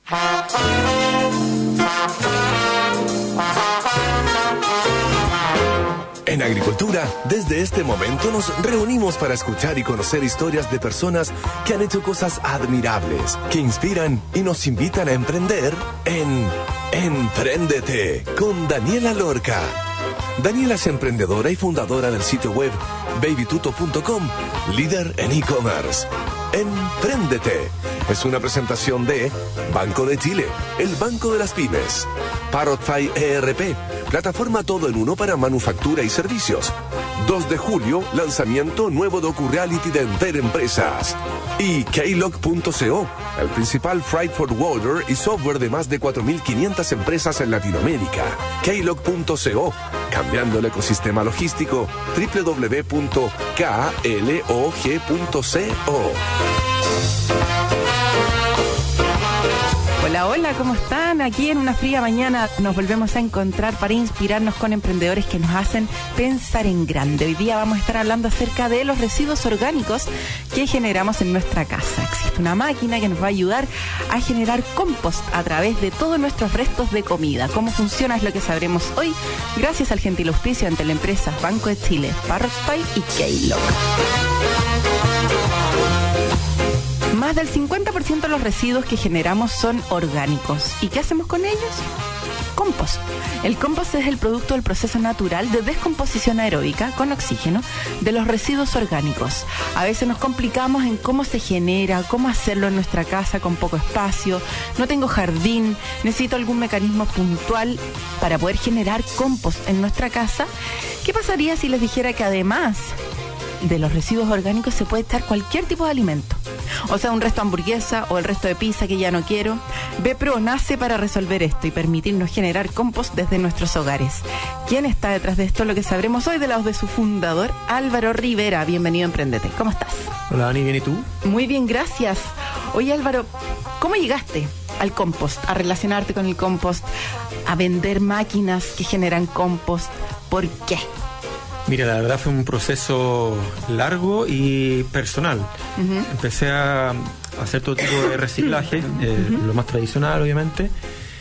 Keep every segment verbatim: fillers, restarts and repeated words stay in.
En Agricultura, desde este momento nos reunimos para escuchar y conocer historias de personas que han hecho cosas admirables, que inspiran y nos invitan a emprender en Empréndete con Daniela Lorca. Daniela es emprendedora y fundadora del sitio web baby tuto punto com, líder en e-commerce. Empréndete es una presentación de Banco de Chile, el banco de las pymes. Parrotfy E R P, plataforma todo en uno para manufactura y servicios. dos de julio, lanzamiento nuevo docu-reality de Enter Empresas. Y Keylog punto co, el principal freight forwarder y software de más de cuatro mil quinientas empresas en Latinoamérica. Keylog punto co, cambiando el ecosistema logístico. doble u doble u doble u punto klog punto co. Hola, hola, ¿cómo están? Aquí en una fría mañana nos volvemos a encontrar para inspirarnos con emprendedores que nos hacen pensar en grande. Hoy día vamos a estar hablando acerca de los residuos orgánicos que generamos en nuestra casa. Existe una máquina que nos va a ayudar a generar compost a través de todos nuestros restos de comida. Cómo funciona es lo que sabremos hoy, gracias al gentil auspicio ante la empresa Banco de Chile, Parrotfy y Keylog. Más del cincuenta por ciento de los residuos que generamos son orgánicos. ¿Y qué hacemos con ellos? Compost. El compost es el producto del proceso natural de descomposición aeróbica con oxígeno de los residuos orgánicos. A veces nos complicamos en cómo se genera, cómo hacerlo en nuestra casa con poco espacio. No tengo jardín, necesito algún mecanismo puntual para poder generar compost en nuestra casa. ¿Qué pasaría si les dijera que además de los residuos orgánicos se puede echar cualquier tipo de alimento? O sea, un resto de hamburguesa o el resto de pizza que ya no quiero. Bepro nace para resolver esto y permitirnos generar compost desde nuestros hogares. ¿Quién está detrás de esto? Lo que sabremos hoy de la voz de su fundador, Álvaro Rivera. Bienvenido a Emprendete. ¿Cómo estás? Hola, Dani, ¿bien y tú? Muy bien, gracias. Oye, Álvaro, ¿cómo llegaste al compost, a relacionarte con el compost, a vender máquinas que generan compost? ¿Por qué? Mira, la verdad fue un proceso largo y personal. Uh-huh. Empecé a hacer todo tipo de reciclaje, eh, uh-huh. lo más tradicional, obviamente.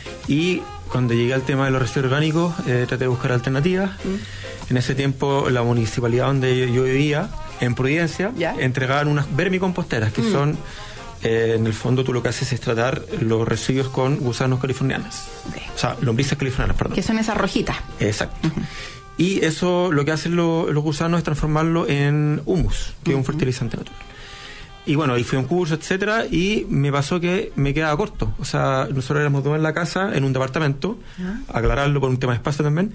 Y cuando llegué al tema de los residuos orgánicos, eh, traté de buscar alternativas. Uh-huh. En ese tiempo, la municipalidad donde yo vivía, en Providencia, ¿ya? entregaban unas vermicomposteras, que uh-huh. son, eh, en el fondo, tú lo que haces es tratar los residuos con gusanos californianos. Okay. O sea, lombrices californianas, perdón. Que son esas rojitas. Exacto. Uh-huh. Y eso lo que hacen lo, los gusanos es transformarlo en humus, que uh-huh. es un fertilizante natural. Y bueno, ahí fui a un curso, etcétera, y me pasó que me quedaba corto. O sea, nosotros éramos dos en la casa, en un departamento, uh-huh. aclararlo por un tema de espacio también,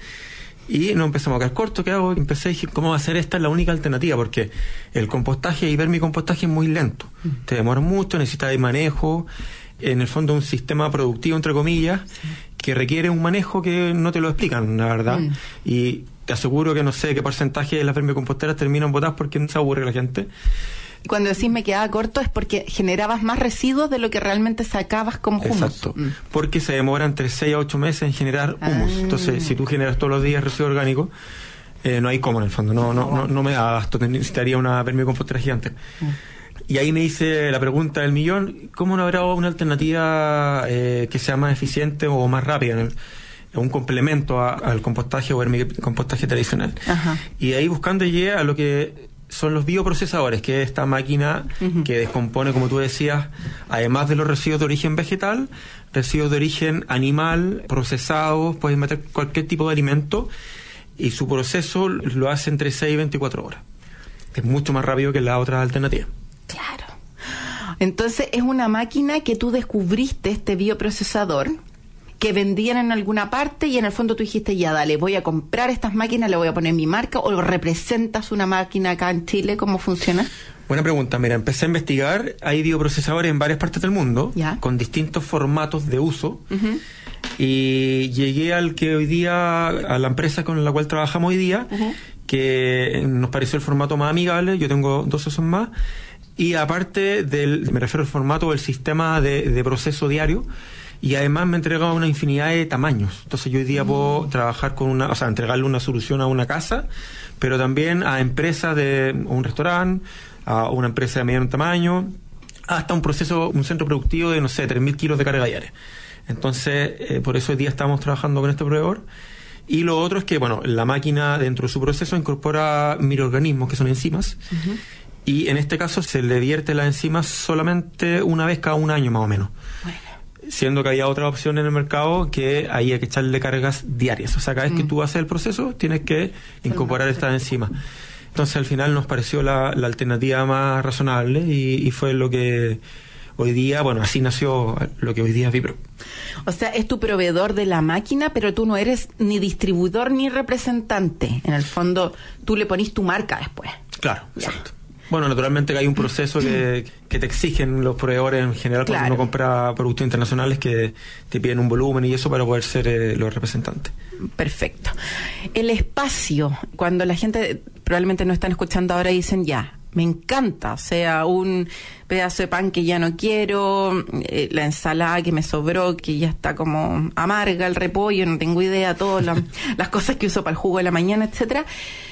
y nos empezamos a quedar cortos. ¿Qué hago? Y empecé a decir, ¿cómo va a ser esta? Es la única alternativa, porque el compostaje y vermicompostaje es muy lento. Uh-huh. Te demora mucho, necesitas de manejo, en el fondo un sistema productivo, entre comillas, sí. que requiere un manejo que no te lo explican, la verdad. Mm. Y te aseguro que no sé qué porcentaje de las vermicomposteras terminan botadas porque se aburre la gente. Cuando decís me quedaba corto es porque generabas más residuos de lo que realmente sacabas como humus. Exacto, mm. porque se demora entre seis a ocho meses en generar humus. Ah. Entonces, si tú generas todos los días residuos orgánicos, eh, no hay cómo en el fondo. No, no, no, no me da gasto, necesitaría una vermicompostera gigante. Mm. Y ahí me hice la pregunta del millón, ¿cómo no habrá una alternativa eh, que sea más eficiente o más rápida, ¿no? Un complemento a, al compostaje o vermicompostaje tradicional? Ajá. Y de ahí buscando llegué a lo que son los bioprocesadores, que es esta máquina uh-huh. que descompone, como tú decías, además de los residuos de origen vegetal, residuos de origen animal, procesados, puedes meter cualquier tipo de alimento, y su proceso lo hace entre seis y veinticuatro horas. Es mucho más rápido que la otra alternativa. Claro. Entonces es una máquina que tú descubriste, este bioprocesador, que vendían en alguna parte y en el fondo tú dijiste, ya dale, voy a comprar estas máquinas, le voy a poner mi marca, o representas una máquina acá en Chile. ¿Cómo funciona? Buena pregunta. Mira, empecé a investigar, hay bioprocesadores en varias partes del mundo, ¿ya? con distintos formatos de uso, uh-huh. y llegué al que hoy día, a la empresa con la cual trabajamos hoy día, uh-huh. que nos pareció el formato más amigable. Yo tengo dos esos más. Y aparte del, me refiero al formato del sistema de, de proceso diario, y además me entrega una infinidad de tamaños. Entonces yo hoy día mm. puedo trabajar con una, o sea, entregarle una solución a una casa, pero también a empresas de un restaurante, a una empresa de mediano tamaño, hasta un proceso, un centro productivo de, no sé, tres mil kilos de carga diaria. Entonces, eh, por eso hoy día estamos trabajando con este proveedor. Y lo otro es que, bueno, la máquina dentro de su proceso incorpora microorganismos que son enzimas. Uh-huh. Y en este caso se le vierte las enzimas solamente una vez cada un año más o menos. Bueno. Siendo que había otra opción en el mercado que ahí hay que echarle cargas diarias. O sea, cada vez mm. que tú haces el proceso tienes que incorporar estas enzimas. Entonces al final nos pareció la, la alternativa más razonable y, y fue lo que hoy día, bueno, así nació lo que hoy día es Vipro. O sea, es tu proveedor de la máquina, pero tú no eres ni distribuidor ni representante. En el fondo, tú le ponís tu marca después. Claro, ya. Exacto. Bueno, naturalmente que hay un proceso que, que te exigen los proveedores en general cuando claro. uno compra productos internacionales, que te piden un volumen y eso para poder ser eh, los representantes. Perfecto. El espacio, cuando la gente probablemente no están escuchando ahora y dicen ya, me encanta, o sea, un pedazo de pan que ya no quiero, eh, la ensalada que me sobró, que ya está como amarga, el repollo, no tengo idea, todas la, las cosas que uso para el jugo de la mañana, etcétera.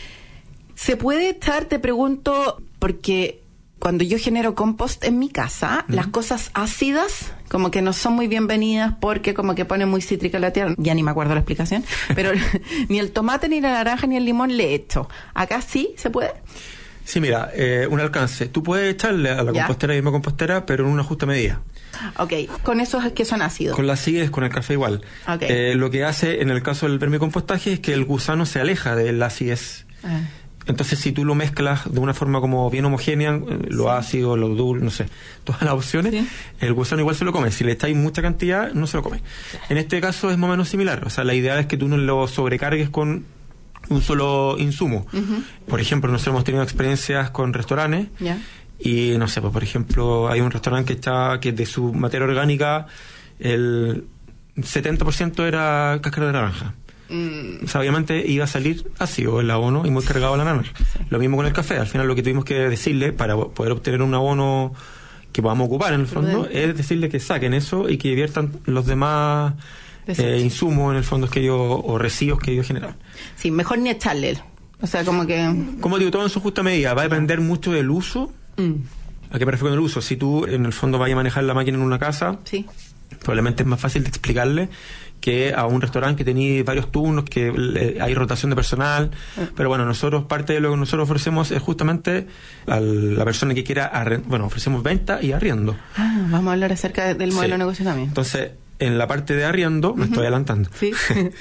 ¿Se puede estar, te pregunto, porque cuando yo genero compost en mi casa, mm. las cosas ácidas como que no son muy bienvenidas porque como que pone muy cítrica la tierra, ya ni me acuerdo la explicación, pero ni el tomate, ni la naranja, ni el limón le echo. ¿Acá sí se puede? Sí, mira, eh, un alcance. Tú puedes echarle a la ¿Ya? compostera y misma compostera, pero en una justa medida. Ok, con esos que son ácidos. Con la acidez, con el café igual. Okay. Eh, lo que hace en el caso del vermicompostaje es que el gusano se aleja de la acidez. Ah. Entonces, si tú lo mezclas de una forma como bien homogénea, lo sí. ácido, lo dulce, no sé, todas las opciones, sí. el gusano igual se lo come. Si le echáis mucha cantidad, no se lo come. Claro. En este caso es más o menos similar. O sea, la idea es que tú no lo sobrecargues con un solo insumo. Uh-huh. Por ejemplo, nosotros hemos tenido experiencias con restaurantes yeah. y, no sé, pues por ejemplo, hay un restaurante que está que de su materia orgánica el setenta por ciento era cáscara de naranja. O sea, obviamente iba a salir ácido el abono y muy cargado la naranja. Sí. Lo mismo con el café. Al final lo que tuvimos que decirle para poder obtener un abono que podamos ocupar en el fondo es decirle que saquen eso y que viertan los demás eh, insumos en el fondo que ellos, o residuos que ellos generan. Sí, mejor ni echarle. O sea, como que... Como digo, todo en su justa medida. Va a depender mucho del uso. Mm. ¿A qué me refiero con el uso? Si tú en el fondo vayas a manejar la máquina en una casa, sí. probablemente es más fácil de explicarle que a un restaurante que tenía varios turnos, que le, hay rotación de personal, uh. pero bueno, nosotros, parte de lo que nosotros ofrecemos es justamente a la persona que quiera, arrend- bueno, ofrecemos venta y arriendo. Ah, vamos a hablar acerca del modelo sí. de negocio también. Entonces, en la parte de arriendo, uh-huh. me estoy adelantando, ¿sí?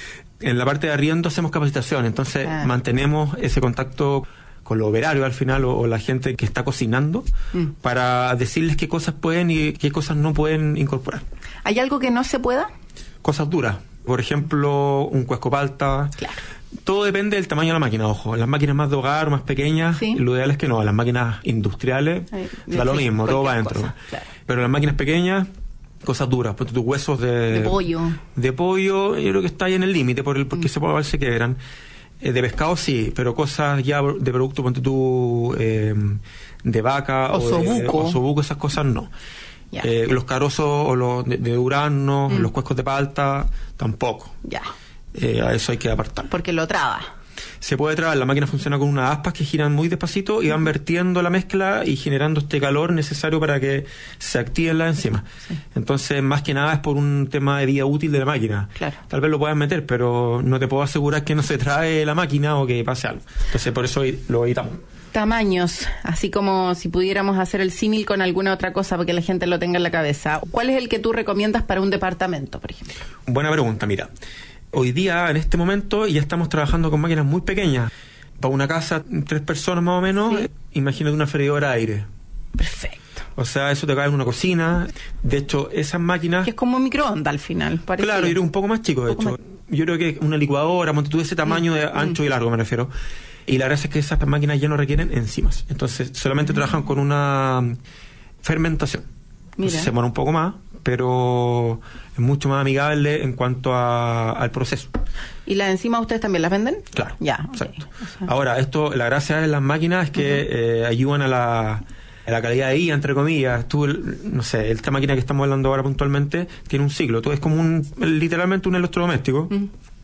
En la parte de arriendo hacemos capacitación, entonces ah. mantenemos ese contacto con los operarios al final, o, o la gente que está cocinando, mm. para decirles qué cosas pueden y qué cosas no pueden incorporar. ¿Hay algo que no se pueda? Cosas duras, por ejemplo, un cuesco palta. Claro. Todo depende del tamaño de la máquina, ojo. Las máquinas más de hogar o más pequeñas, ¿sí? lo ideal es que no. Las máquinas industriales, Ay, da lo mismo, todo va adentro. Claro. Pero las máquinas pequeñas, cosas duras, porque tus huesos de... De pollo. De pollo, yo creo que está ahí en el límite, por el, porque mm. se puede ver se quebran. Eh, de pescado sí, pero cosas ya de producto, ponte tú, eh, de vaca osobuco. o osobuco, esas cosas no. Yeah. Eh, los carozos o los de, de durazno, mm. los cuescos de palta, tampoco. Ya. Eh, a eso hay que apartar. Porque lo traba. Se puede trabar, la máquina funciona con unas aspas que giran muy despacito y van vertiendo la mezcla y generando este calor necesario para que se activen las enzimas. Sí. Entonces, más que nada es por un tema de vida útil de la máquina. Claro. Tal vez lo puedas meter, pero no te puedo asegurar que no se trabe la máquina o que pase algo. Entonces, por eso lo evitamos. Tamaños, así como si pudiéramos hacer el símil con alguna otra cosa para que la gente lo tenga en la cabeza. ¿Cuál es el que tú recomiendas para un departamento, por ejemplo? Buena pregunta, mira. Hoy día, en este momento, ya estamos trabajando con máquinas muy pequeñas. Para una casa, tres personas más o menos, sí. Imagínate una freidora de aire. Perfecto. O sea, eso te cabe en una cocina. De hecho, esas máquinas... Que es como un microondas al final, parece. Claro, y era un poco más chico, de hecho. Más... Yo creo que una licuadora, monte tú de ese tamaño, mm. de ancho mm. y largo, me refiero. Y la verdad es que esas máquinas ya no requieren enzimas. Entonces, solamente mm. trabajan con una fermentación. Entonces, se demora un poco más, pero es mucho más amigable en cuanto a, al proceso. ¿Y las enzimas ustedes también las venden? Claro. Ya. Exacto. Okay. O sea... Ahora, esto, la gracia de las máquinas es que uh-huh. eh, ayudan a la, a la calidad de vida, entre comillas. Tú, no sé, esta máquina que estamos hablando ahora puntualmente tiene un ciclo. Tú es como un, literalmente un electrodoméstico. Uh-huh.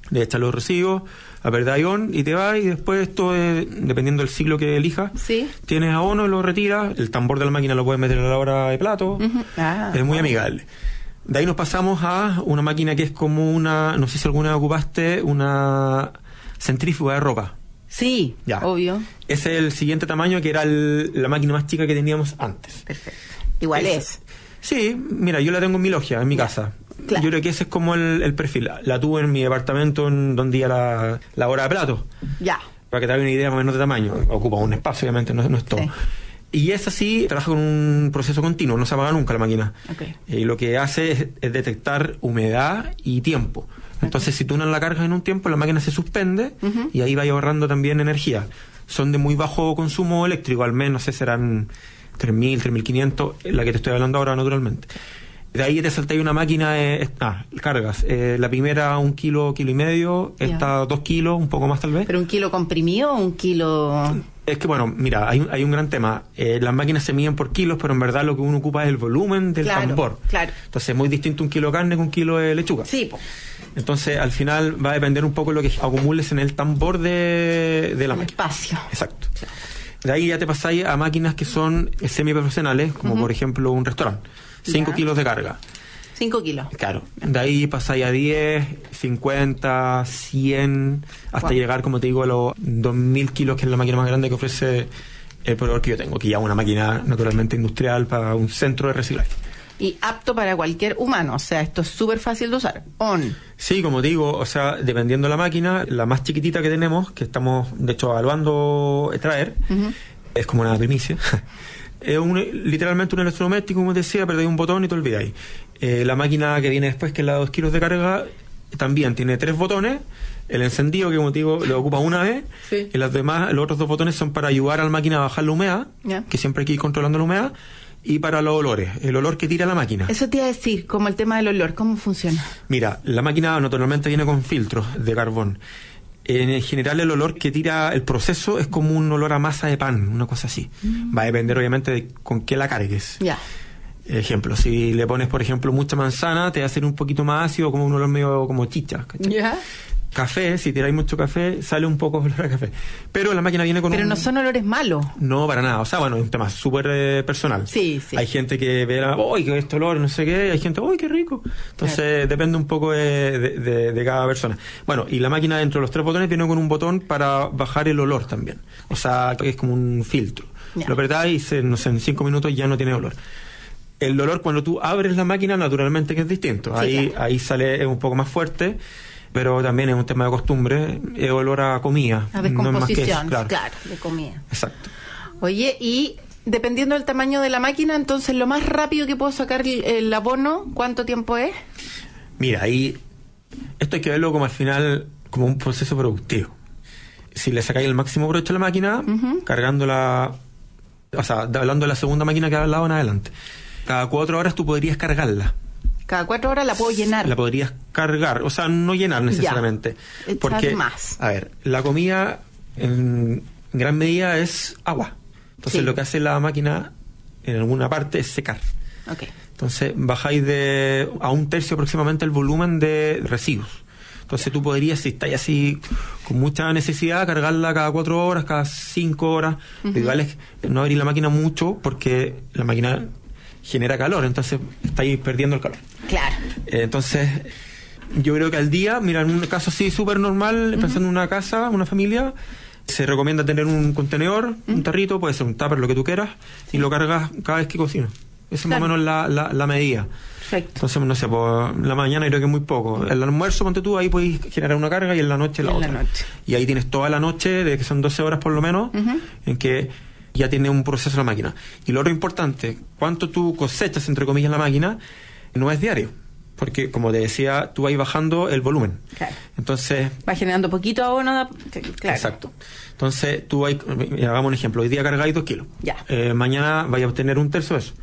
le echas los residuos, apretás on y te vas, y después esto, es, dependiendo del ciclo que elijas, ¿sí? Tienes abono, lo retiras, el tambor de la máquina lo puedes meter a la hora de plato, Uh-huh. Ah, es muy bueno. amigable. De ahí nos pasamos a una máquina que es como una, no sé si alguna vez ocupaste, una centrífuga de ropa. Sí, Ya. obvio. Ese es el siguiente tamaño, que era el- la máquina más chica que teníamos antes. Perfecto. Igual Ese. es. Sí, mira, yo la tengo en mi logia, en mi casa. Claro. Yo creo que ese es como el, el perfil. La, la tuve en mi departamento en donde iba la, la hora de plato. Ya. Para que te haga una idea más o menos de tamaño. Ocupa un espacio, obviamente, no, no es todo. Sí. Y esa sí trabaja con un proceso continuo, no se apaga nunca la máquina. Okay. Y lo que hace es, es detectar humedad y tiempo. Entonces, si tú no la cargas en un tiempo, la máquina se suspende Uh-huh. y ahí va ahorrando también energía. Son de muy bajo consumo eléctrico, al menos, no sé, serán tres mil, tres mil quinientos, la que te estoy hablando ahora, naturalmente. De ahí te saltáis una máquina, de, ah, cargas. Eh, la primera un kilo, kilo y medio, Ya. esta dos kilos, un poco más tal vez. ¿Pero un kilo comprimido o un kilo...? Es que, bueno, mira, hay, hay un gran tema. Eh, las máquinas se miden por kilos, pero en verdad lo que uno ocupa es el volumen del Claro, tambor. claro. Entonces es muy distinto un kilo de carne que un kilo de lechuga. Sí, po. Entonces, al final va a depender un poco de lo que acumules en el tambor de, de la El máquina. espacio. Exacto. De ahí ya te pasáis a máquinas que son eh, semiprofesionales, como Ujú. por ejemplo un restaurante. cinco Ya. kilos de carga. Cinco kilos. Claro. De ahí pasáis a diez, cincuenta, cien, hasta Wow. llegar, como te digo, a los dos mil kilos, que es la máquina más grande que ofrece el proveedor que yo tengo, que ya es una máquina naturalmente industrial para un centro de reciclaje. Y apto para cualquier humano. O sea, esto es súper fácil de usar. On. Sí, como te digo, o sea, dependiendo de la máquina, la más chiquitita que tenemos, que estamos de hecho evaluando traer, Ujú. es como una primicia. Es un, literalmente un electrodoméstico, como te decía, pero hay un botón y te olvidáis. Eh, la máquina que viene después, que es la de dos kilos de carga, también tiene tres botones. El encendido, que como te digo, lo ocupa una vez. Sí. Y las demás, los otros dos botones son para ayudar a la máquina a bajar la humedad, Ya. que siempre hay que ir controlando la humedad. Y para los olores, el olor que tira la máquina. Eso te iba a decir, como el tema del olor. ¿Cómo funciona? Mira, la máquina naturalmente viene con filtros de carbón. En general, el olor que tira el proceso es como un olor a masa de pan, una cosa así. Va a depender, obviamente, de con qué la cargues. Ya. Ejemplo, si le pones, por ejemplo, mucha manzana, te va a hacer un poquito más ácido, como un olor medio como chicha. ¿cachai? Ya. Café, si tiráis mucho café, sale un poco olor a café. Pero la máquina viene con Pero un... no son olores malos. No, para nada. O sea, bueno, es un tema súper eh, personal. Sí, sí. Hay gente que ve, ¡ay, qué este olor! No sé qué. Hay gente, ¡ay, qué rico! Entonces, Claro. depende un poco de, de, de- de cada persona. Bueno, y la máquina dentro de los tres botones viene con un botón para bajar el olor también. O sea, que es como un filtro. Ya. Lo apretáis y se- no sé, en cinco minutos ya no tiene olor. El olor cuando tú abres la máquina, naturalmente que es distinto. Sí, ahí, claro. ahí sale es un poco más fuerte, pero también es un tema de costumbre. Es olor a comida. La no es más que descomposición, eso, claro. claro, de comida. Exacto. Oye, y dependiendo del tamaño de la máquina, entonces lo más rápido que puedo sacar el, el abono, ¿cuánto tiempo es? Mira, ahí esto hay que verlo como al final como un proceso productivo. Si le sacáis el máximo provecho a la máquina, Ujú. cargándola, o sea, de- hablando de la segunda máquina que he hablado en adelante, cada cuatro horas tú podrías cargarla. Cada cuatro horas la puedo llenar. La podrías cargar, o sea, no llenar necesariamente. Echar Porque, más. a ver, la comida en gran medida es agua. Entonces Sí. lo que hace la máquina en alguna parte es secar. Ok. Entonces bajáis de a un tercio aproximadamente el volumen de residuos. Entonces tú podrías, si estáis así con mucha necesidad, cargarla cada cuatro horas, cada cinco horas. Lo ideal es no abrir la máquina mucho porque la máquina genera calor, entonces estáis perdiendo el calor. Claro. Eh, entonces yo creo que al día, mira, en un caso así súper normal, pensando en una casa, una familia, se recomienda tener un contenedor, un tarrito, puede ser un tupper, lo que tú quieras, y lo cargas cada vez que cocinas. Esa es más o Claro. menos la, la, la medida. Perfecto. Entonces, no sé, por la mañana creo que es muy poco. El almuerzo, ponte tú, ahí podéis generar una carga y en la noche la Y en otra. la noche. Y ahí tienes toda la noche, de que son doce horas por lo menos, Ujú. en que ya tiene un proceso la máquina. Y lo otro importante, cuánto tú cosechas, entre comillas, la máquina, no es diario. Porque, como te decía, tú vas bajando el volumen. Claro. Entonces, Va generando poquito abono. da- Claro. exacto. Entonces, tú vas, hagamos un ejemplo, hoy día cargáis dos kilos. Ya. Eh, mañana vais a obtener un tercio de eso.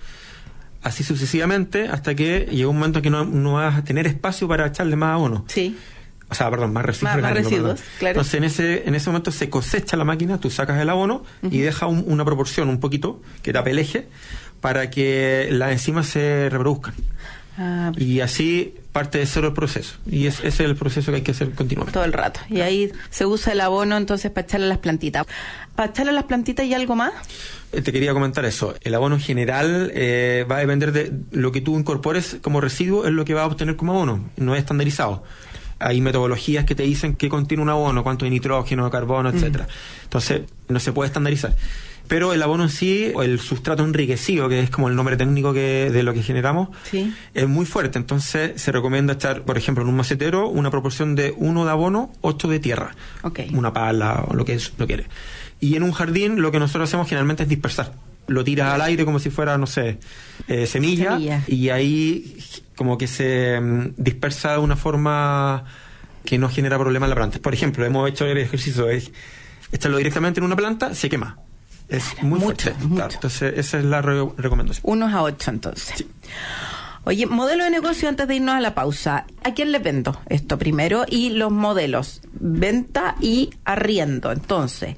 Así sucesivamente, hasta que llega un momento en que no, no vas a tener espacio para echarle más abono. Sí. O sea, perdón, más residuos. Más- más orgánicos, residuos, perdón. claro. Entonces, en ese, en ese momento se cosecha la máquina, tú sacas el abono y deja un- una proporción, un poquito, que tape el eje, para que las enzimas se reproduzcan. Ah, y así parte de cero el proceso. Y es, ese es el proceso que hay que hacer continuamente. Todo el rato. Y ahí se usa el abono entonces para echarle a las plantitas. ¿Para echarle a las plantitas y algo más? Eh, Te quería comentar eso. El abono en general eh, va a depender de lo que tú incorpores como residuo, es lo que vas a obtener como abono. No es estandarizado. Hay metodologías que te dicen qué contiene un abono, cuánto de nitrógeno, de carbono, etcétera. Mm. Entonces, no se puede estandarizar. Pero el abono en sí, o el sustrato enriquecido, que es como el nombre técnico que, de lo que generamos, sí, es muy fuerte. Entonces se recomienda echar, por ejemplo, en un macetero, una proporción de uno de abono, ocho de tierra. Okay. Una pala o lo que lo quiere. Y en un jardín lo que nosotros hacemos generalmente es dispersar. Lo tiras al aire como si fuera, no sé, eh, semilla, semilla, y ahí como que se um, dispersa de una forma que no genera problema en la planta. Por ejemplo, hemos hecho el ejercicio de echarlo directamente en una planta, se quema. Es claro, muy mucho, fuerte. Mucho. Claro, entonces, esa es la re- recomendación. Unos a ocho, entonces. Sí. Oye, modelo de negocio antes de irnos a la pausa. ¿A quién le vendo esto primero? Y los modelos, venta y arriendo. Entonces,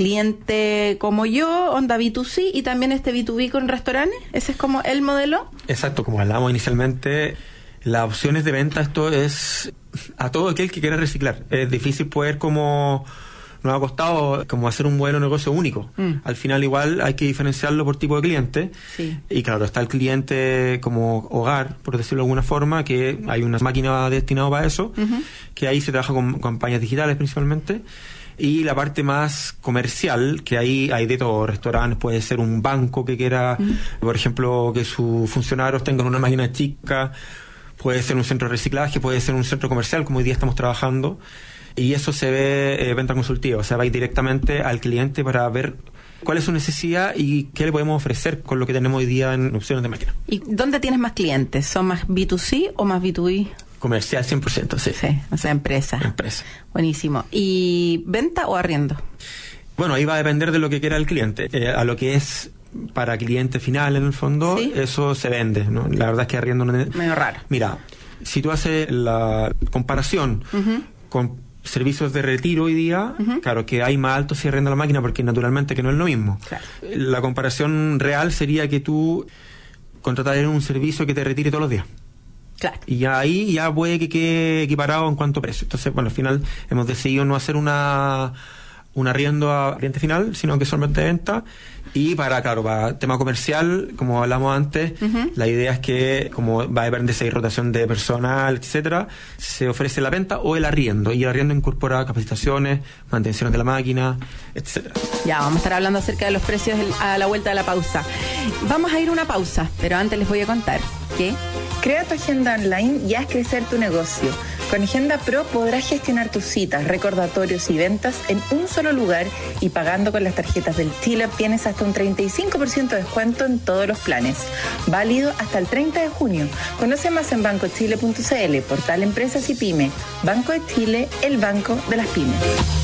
cliente como yo, onda B dos C, y también este B dos B con restaurantes. ¿Ese es como el modelo? Exacto, como hablábamos inicialmente, las opciones de venta, esto es a todo aquel que quiera reciclar. Es difícil poder como... Nos ha costado como hacer un modelo de negocio único. Mm. Al final igual hay que diferenciarlo por tipo de cliente. Sí. Y claro, está el cliente como hogar, por decirlo de alguna forma, que hay una máquina destinada para eso, uh-huh. que ahí se trabaja con campañas digitales principalmente. Y la parte más comercial, que ahí hay de todo, restaurantes, puede ser un banco que quiera, uh-huh. por ejemplo, que sus funcionarios tengan una máquina chica, puede ser un centro de reciclaje, puede ser un centro comercial, como hoy día estamos trabajando. Y eso se ve eh, venta consultiva, o sea, va a ir directamente al cliente para ver cuál es su necesidad y qué le podemos ofrecer con lo que tenemos hoy día en opciones de máquina. ¿Y dónde tienes más clientes? ¿Son más B dos C o más B dos B? Comercial cien por ciento, sí. Sí, o sea, empresa. Empresa. Buenísimo. ¿Y venta o arriendo? Bueno, ahí va a depender de lo que quiera el cliente. Eh, a lo que es para cliente final, en el fondo, ¿sí? Eso se vende, ¿no? La verdad es que arriendo... No es... medio raro. Mira, si tú haces la comparación uh-huh. con... servicios de retiro hoy día, uh-huh. claro que hay más alto si arrenda la máquina porque naturalmente que no es lo mismo. Claro. La comparación real sería que tú contrataras un servicio que te retire todos los días. Claro. Y ya ahí ya puede que quede equiparado en cuanto a precio. Entonces, bueno, al final hemos decidido no hacer una un arriendo a cliente final, sino que solamente de venta. Y para, claro, para tema comercial, como hablamos antes, uh-huh. la idea es que, como va a depender si hay rotación de personal, etcétera, se ofrece la venta o el arriendo. Y el arriendo incorpora capacitaciones, mantenciones de la máquina, etcétera. Ya, vamos a estar hablando acerca de los precios a la vuelta de la pausa. Vamos a ir a una pausa, pero antes les voy a contar que... Crea tu agenda online y haz crecer tu negocio. Con Agenda Pro podrás gestionar tus citas, recordatorios y ventas en un solo lugar y pagando con las tarjetas del Chile obtienes hasta un treinta y cinco por ciento de descuento en todos los planes. Válido hasta el treinta de junio. Conoce más en banco chile punto c l, portal Empresas y Pyme. Banco de Chile, el banco de las pymes.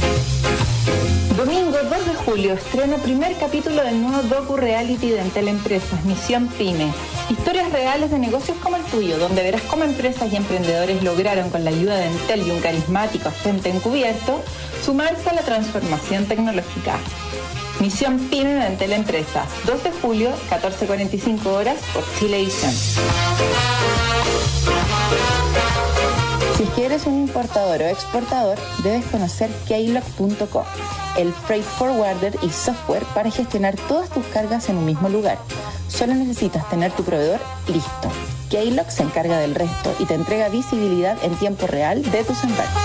Domingo dos de julio estreno primer capítulo del nuevo docu-reality de Entel Empresas, Misión Pyme. Historias reales de negocios como el tuyo, donde verás cómo empresas y emprendedores lograron con la ayuda de Entel y un carismático agente encubierto sumarse a la transformación tecnológica. Misión Pyme de Entel Empresas, dos de julio, catorce cuarenta y cinco horas por Chilevisión. Si quieres un importador o exportador, debes conocer Keylog punto com, el freight forwarder y software para gestionar todas tus cargas en un mismo lugar. Solo necesitas tener tu proveedor listo. Keylog se encarga del resto y te entrega visibilidad en tiempo real de tus embarques.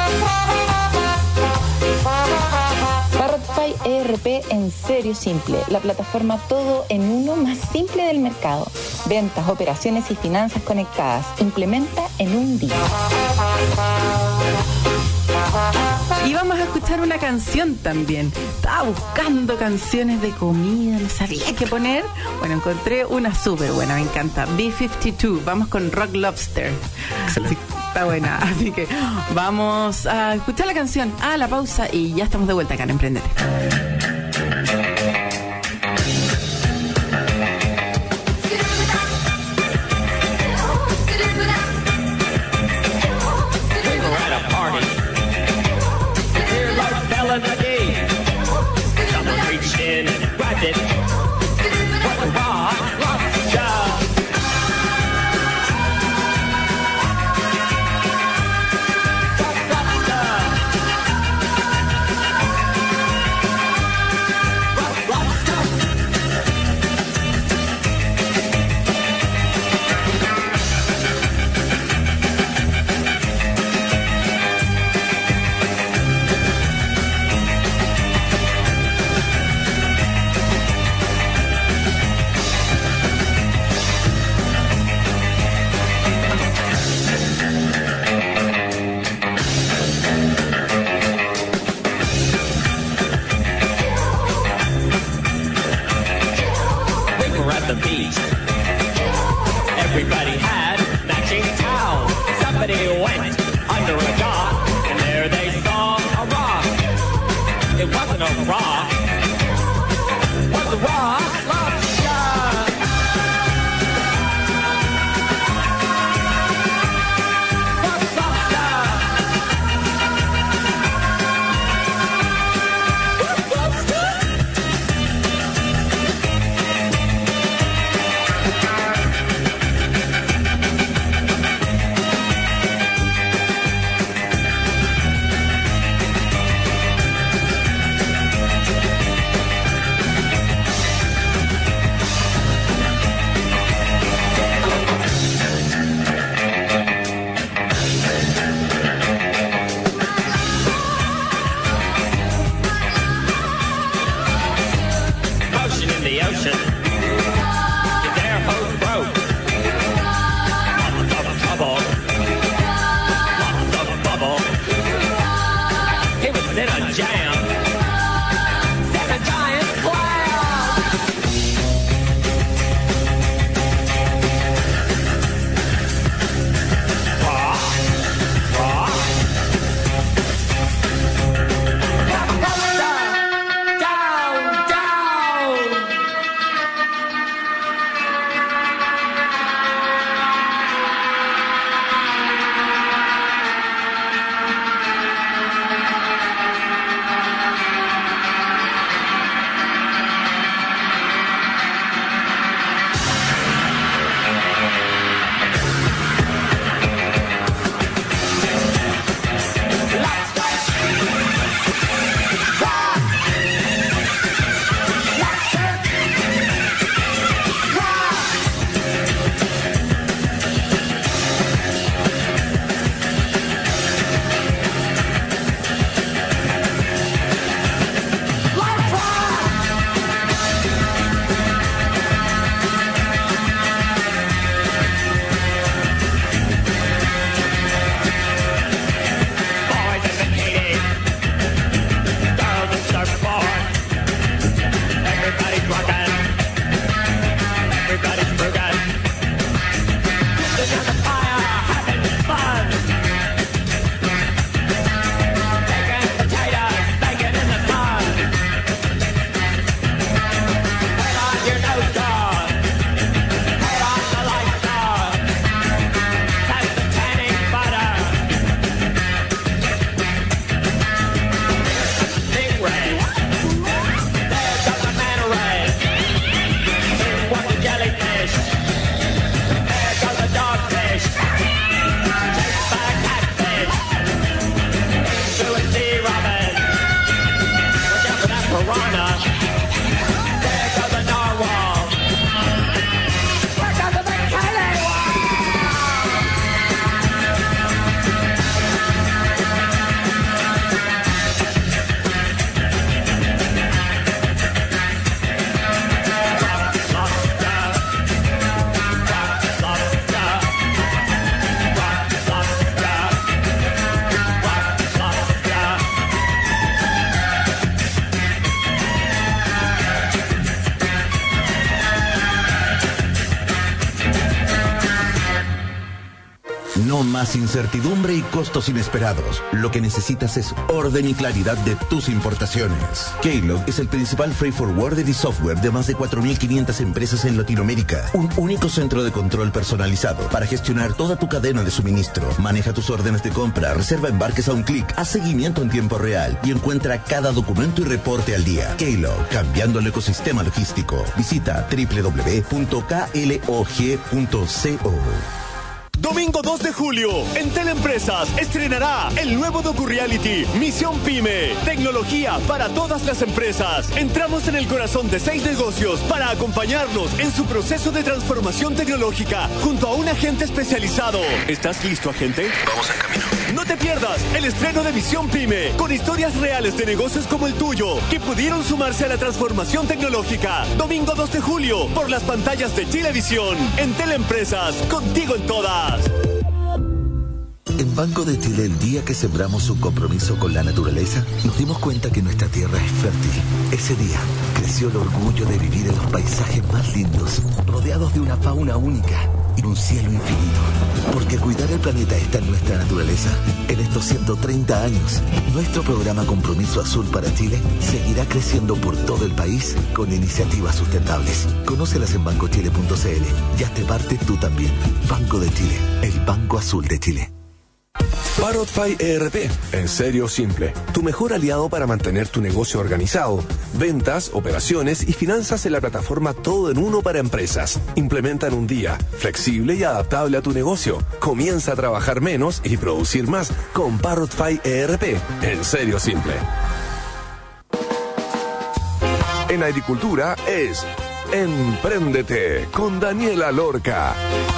Parrotfy E R P en serio simple, la plataforma todo en uno más simple del mercado. Ventas, operaciones y finanzas conectadas. Implementa en un día. Y vamos a escuchar una canción también. Estaba buscando canciones de comida, no sabía qué poner. Bueno, encontré una súper buena, me encanta. B cincuenta y dos, vamos con Rock Lobster. Excelente. Así, está buena, así que vamos a escuchar la canción, a la pausa y ya estamos de vuelta acá en Emprendete. No más incertidumbre y costos inesperados. Lo que necesitas es orden y claridad de tus importaciones. Keylog es el principal freight forwarder y software de más de cuatro mil quinientas empresas en Latinoamérica. Un único centro de control personalizado para gestionar toda tu cadena de suministro. Maneja tus órdenes de compra, reserva embarques a un clic, haz seguimiento en tiempo real y encuentra cada documento y reporte al día. Keylog, cambiando el ecosistema logístico. Visita doble u doble u doble u punto klog punto co. Domingo dos de julio, Entel Empresas estrenará el nuevo docu-reality Misión Pyme. Tecnología para todas las empresas. Entramos en el corazón de seis negocios para acompañarlos en su proceso de transformación tecnológica junto a un agente especializado. ¿Estás listo, agente? Vamos en camino. No te pierdas el estreno de Misión Pyme con historias reales de negocios como el tuyo que pudieron sumarse a la transformación tecnológica. Domingo dos de julio por las pantallas de Chilevisión. Entel Empresas, contigo en todas. En Banco de Chile, el día que sembramos un compromiso con la naturaleza, nos dimos cuenta que nuestra tierra es fértil. Ese día creció el orgullo de vivir en los paisajes más lindos, rodeados de una fauna única y un cielo infinito. Porque cuidar el planeta está en nuestra naturaleza. En estos ciento treinta años, nuestro programa Compromiso Azul para Chile seguirá creciendo por todo el país con iniciativas sustentables. Conócelas en banco chile punto c l y hazte parte tú también. Banco de Chile, el Banco Azul de Chile. Parrotfy E R P, en serio simple, tu mejor aliado para mantener tu negocio organizado. Ventas, operaciones y finanzas en la plataforma Todo en Uno para empresas. Implementa en un día, flexible y adaptable a tu negocio. Comienza a trabajar menos y producir más con Parrotfy E R P, en serio simple. En agricultura es Empréndete con Daniela Lorca.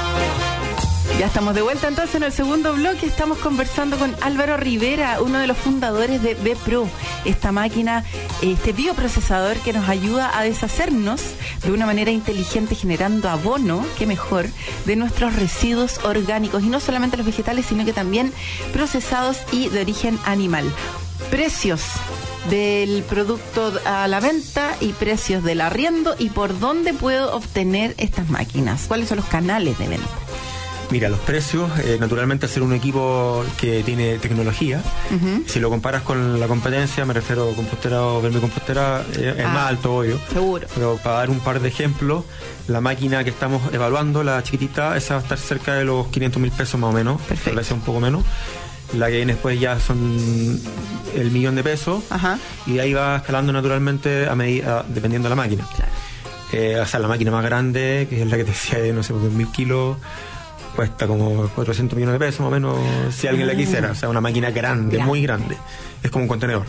Ya estamos de vuelta entonces en el segundo bloque. Estamos conversando con Álvaro Rivera, uno de los fundadores de B-Pro, esta máquina, este bioprocesador que nos ayuda a deshacernos de una manera inteligente, generando abono, qué mejor, de nuestros residuos orgánicos, y no solamente los vegetales, sino que también procesados y de origen animal. Precios del producto a la venta y precios del arriendo, y por dónde puedo obtener estas máquinas, cuáles son los canales de venta. Mira, los precios, eh, naturalmente, al ser un equipo que tiene tecnología, uh-huh. si lo comparas con la competencia, me refiero a compostera o vermicompostera, eh, es ah, más alto, obvio. Seguro. Pero para dar un par de ejemplos, la máquina que estamos evaluando, la chiquitita, esa va a estar cerca de los quinientos mil pesos más o menos, tal vez sea un poco menos. La que viene después ya son el millón de pesos. Ajá. Y ahí va escalando naturalmente a medida, dependiendo de la máquina. Claro. Eh, o sea, la máquina más grande, que es la que te decía de, no sé, dos mil kilos, cuesta como cuatrocientos millones de pesos más o menos, si alguien la quisiera. O sea, una máquina grande, grande. muy grande. Es como un contenedor.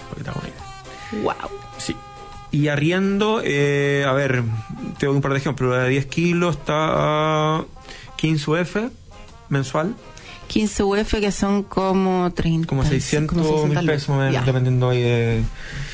Wow. Sí. Y arriendo, eh, a ver, te doy un par de ejemplos. La de diez kilos está a quince U F mensual. quince U F, que son como treinta. Como seiscientos mil pesos, yeah. dependiendo ahí de...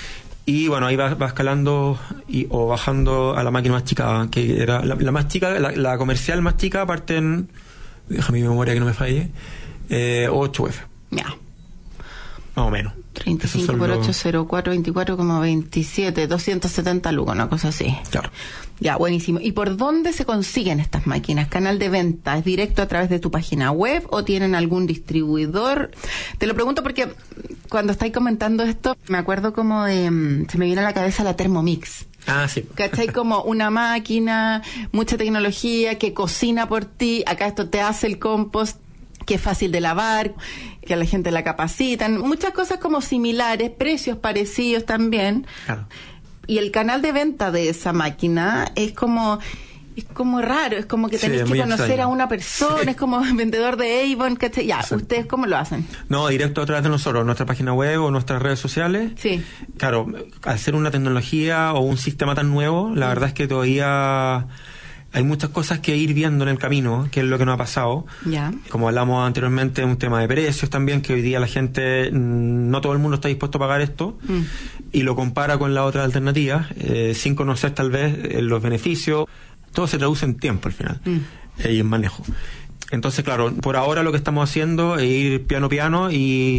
Y bueno, ahí va, va escalando y, o bajando a la máquina más chica, que era la, la más chica, la, la comercial más chica, aparte en... Déjame mi memoria que no me falle. Eh, ocho U F. Ya. Yeah. Más o menos. treinta y cinco por ocho, cero cuatro, veinticuatro como veintisiete, doscientos setenta lucas, una cosa así. Claro. Ya, buenísimo. ¿Y por dónde se consiguen estas máquinas? ¿Canal de venta? ¿Es directo a través de tu página web o tienen algún distribuidor? Te lo pregunto porque cuando estáis comentando esto, me acuerdo como de... Se me viene a la cabeza la Thermomix. Ah, sí. ¿Cachai? Como una máquina, mucha tecnología que cocina por ti. Acá esto te hace el compost, que es fácil de lavar, que a la gente la capacitan. Muchas cosas como similares, precios parecidos también. Claro. Y el canal de venta de esa máquina es como... Es como raro, es como que tenés sí, que conocer extraño. a una persona, sí. es como vendedor de Avon, ¿cachai? Ya, sí. ¿Ustedes cómo lo hacen? No, directo a través de nosotros, nuestra página web o nuestras redes sociales. Sí. Claro, al ser una tecnología o un sistema tan nuevo, la verdad es que todavía hay muchas cosas que ir viendo en el camino, que es lo que nos ha pasado. Ya. Como hablamos anteriormente, un tema de precios también, que hoy día la gente, no todo el mundo está dispuesto a pagar esto, mm. y lo compara con la otra alternativa, eh, sin conocer tal vez eh, los beneficios. Todo se traduce en tiempo al final, mm. eh, y en manejo. Entonces, claro, por ahora lo que estamos haciendo es ir piano piano y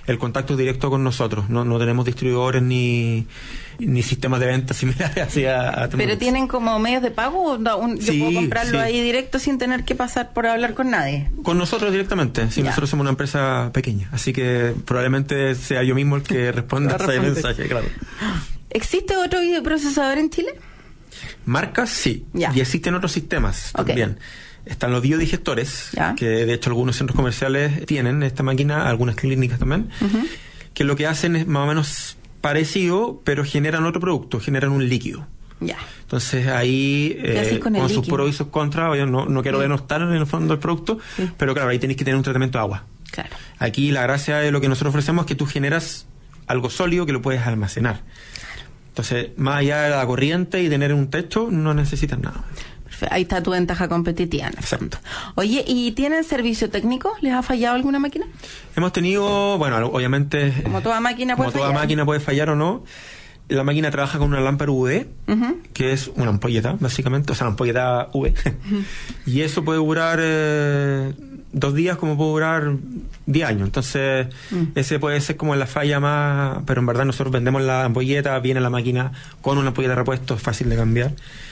el contacto directo con nosotros. No, no tenemos distribuidores ni, ni sistemas de venta similares hacia a ¿Pero tienen como medios de pago? Un, ¿Yo sí, puedo comprarlo sí. ahí directo sin tener que pasar por hablar con nadie? Con nosotros directamente. Sí, ya. Nosotros somos una empresa pequeña, así que probablemente sea yo mismo el que responda a ese mensaje, claro. ¿Existe otro bioprocesador en Chile? Marcas, sí. Ya. Y existen otros sistemas okay. también. Están los biodigestores, ya. que de hecho algunos centros comerciales tienen esta máquina, algunas clínicas también, uh-huh. que lo que hacen es más o menos parecido, pero generan otro producto, generan un líquido. Ya. Entonces ahí, eh, con, con sus pros y sus contras, yo no, no quiero sí. denostar en el fondo el producto, sí. pero claro, ahí tenéis que tener un tratamiento de agua. Claro. Aquí la gracia de lo que nosotros ofrecemos es que tú generas algo sólido que lo puedes almacenar. Claro. Entonces, más allá de la corriente y tener un techo, no necesitas nada. Ahí está tu ventaja competitiva. Exacto. Oye, ¿y tienen servicio técnico? ¿Les ha fallado alguna máquina? Hemos tenido, bueno, obviamente... Como toda máquina puede como fallar. toda máquina puede fallar o no. La máquina trabaja con una lámpara U V, uh-huh. que es una ampolleta, básicamente, o sea, una ampolleta U V. Uh-huh. Y eso puede durar eh, dos días como puede durar diez años. Entonces, uh-huh. ese puede ser como la falla más... Pero en verdad nosotros vendemos la ampolleta, viene la máquina con una ampolleta de repuesto, es fácil de cambiar.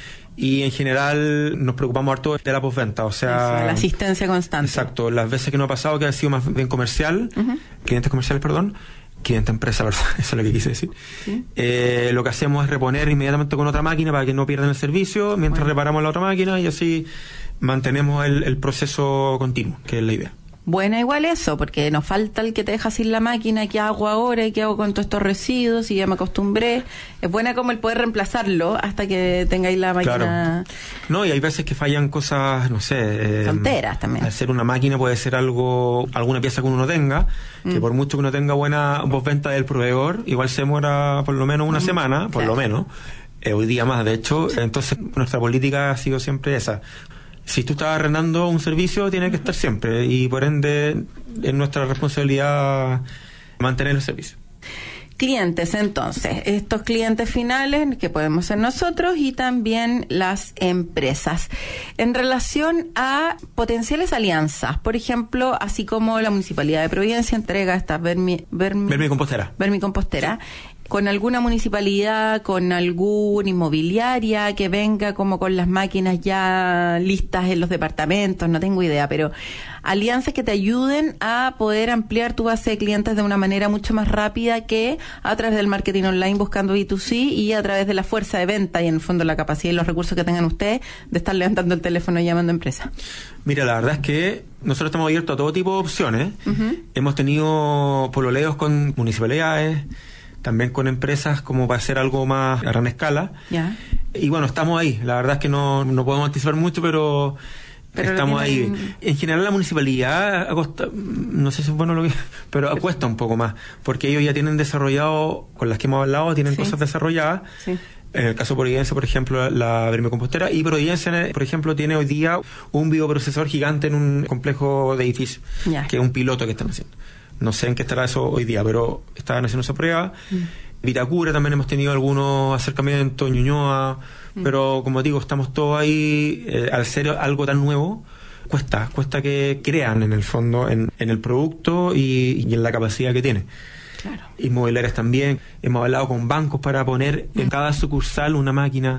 Y en general nos preocupamos harto de la postventa, o sea... Eso, la asistencia constante. Exacto, las veces que no ha pasado, que ha sido más bien comercial, uh-huh. clientes comerciales, perdón, cliente empresa, ¿verdad? Eso es lo que quise decir. ¿Sí? Eh, lo que hacemos es reponer inmediatamente con otra máquina para que no pierdan el servicio, mientras bueno. reparamos la otra máquina y así mantenemos el, el proceso continuo, que es la idea. Bueno, igual eso, porque nos falta el que te deja sin la máquina, ¿qué hago ahora? ¿Y qué hago con todos estos residuos? Y ya me acostumbré. Es buena como el poder reemplazarlo hasta que tengáis la máquina. Claro. No, y hay veces que fallan cosas, no sé. Eh, Tonteras también. Al ser una máquina puede ser algo, alguna pieza que uno no tenga, mm. que por mucho que uno tenga buena postventa del proveedor, igual se demora por lo menos una mm. semana, por claro. lo menos. Eh, hoy día más, de hecho. Entonces, nuestra política ha sido siempre esa. Si tú estás arrendando un servicio, tiene que estar siempre, y por ende es nuestra responsabilidad mantener el servicio. Clientes, entonces, estos clientes finales que podemos ser nosotros y también las empresas. En relación a potenciales alianzas, por ejemplo, así como la Municipalidad de Providencia entrega esta vermi, vermi, vermicompostera. Vermicompostera. Sí. Con alguna municipalidad, con alguna inmobiliaria que venga como con las máquinas ya listas en los departamentos, no tengo idea, pero alianzas que te ayuden a poder ampliar tu base de clientes de una manera mucho más rápida que a través del marketing online buscando B dos C y a través de la fuerza de venta y en el fondo la capacidad y los recursos que tengan ustedes de estar levantando el teléfono y llamando a empresas. Mira, la verdad es que nosotros estamos abiertos a todo tipo de opciones. Uh-huh. Hemos tenido pololeos con municipalidades, también con empresas como para hacer algo más a gran escala. Ya. Y bueno, estamos ahí. La verdad es que no, no podemos anticipar mucho, pero, pero estamos tienen... ahí. En general la municipalidad, acosta, no sé si es bueno lo que... pero sí. cuesta un poco más, porque ellos ya tienen desarrollado, con las que hemos hablado, tienen sí. cosas desarrolladas. Sí. En el caso de Providencia, por ejemplo, la vermicompostera, y Providencia, por ejemplo, tiene hoy día un bioprocesador gigante en un complejo de edificio, ya. que es un piloto que están haciendo. No sé en qué estará eso hoy día, pero estaban haciendo esa prueba. Mm. Vitacura también hemos tenido algunos acercamientos, Ñuñoa, mm. pero como digo, estamos todos ahí. Eh, al ser algo tan nuevo, cuesta, cuesta que crean en el fondo en, en el producto y, y en la capacidad que tiene. Claro. Inmobiliarias también. Hemos hablado con bancos para poner mm. en cada sucursal una máquina.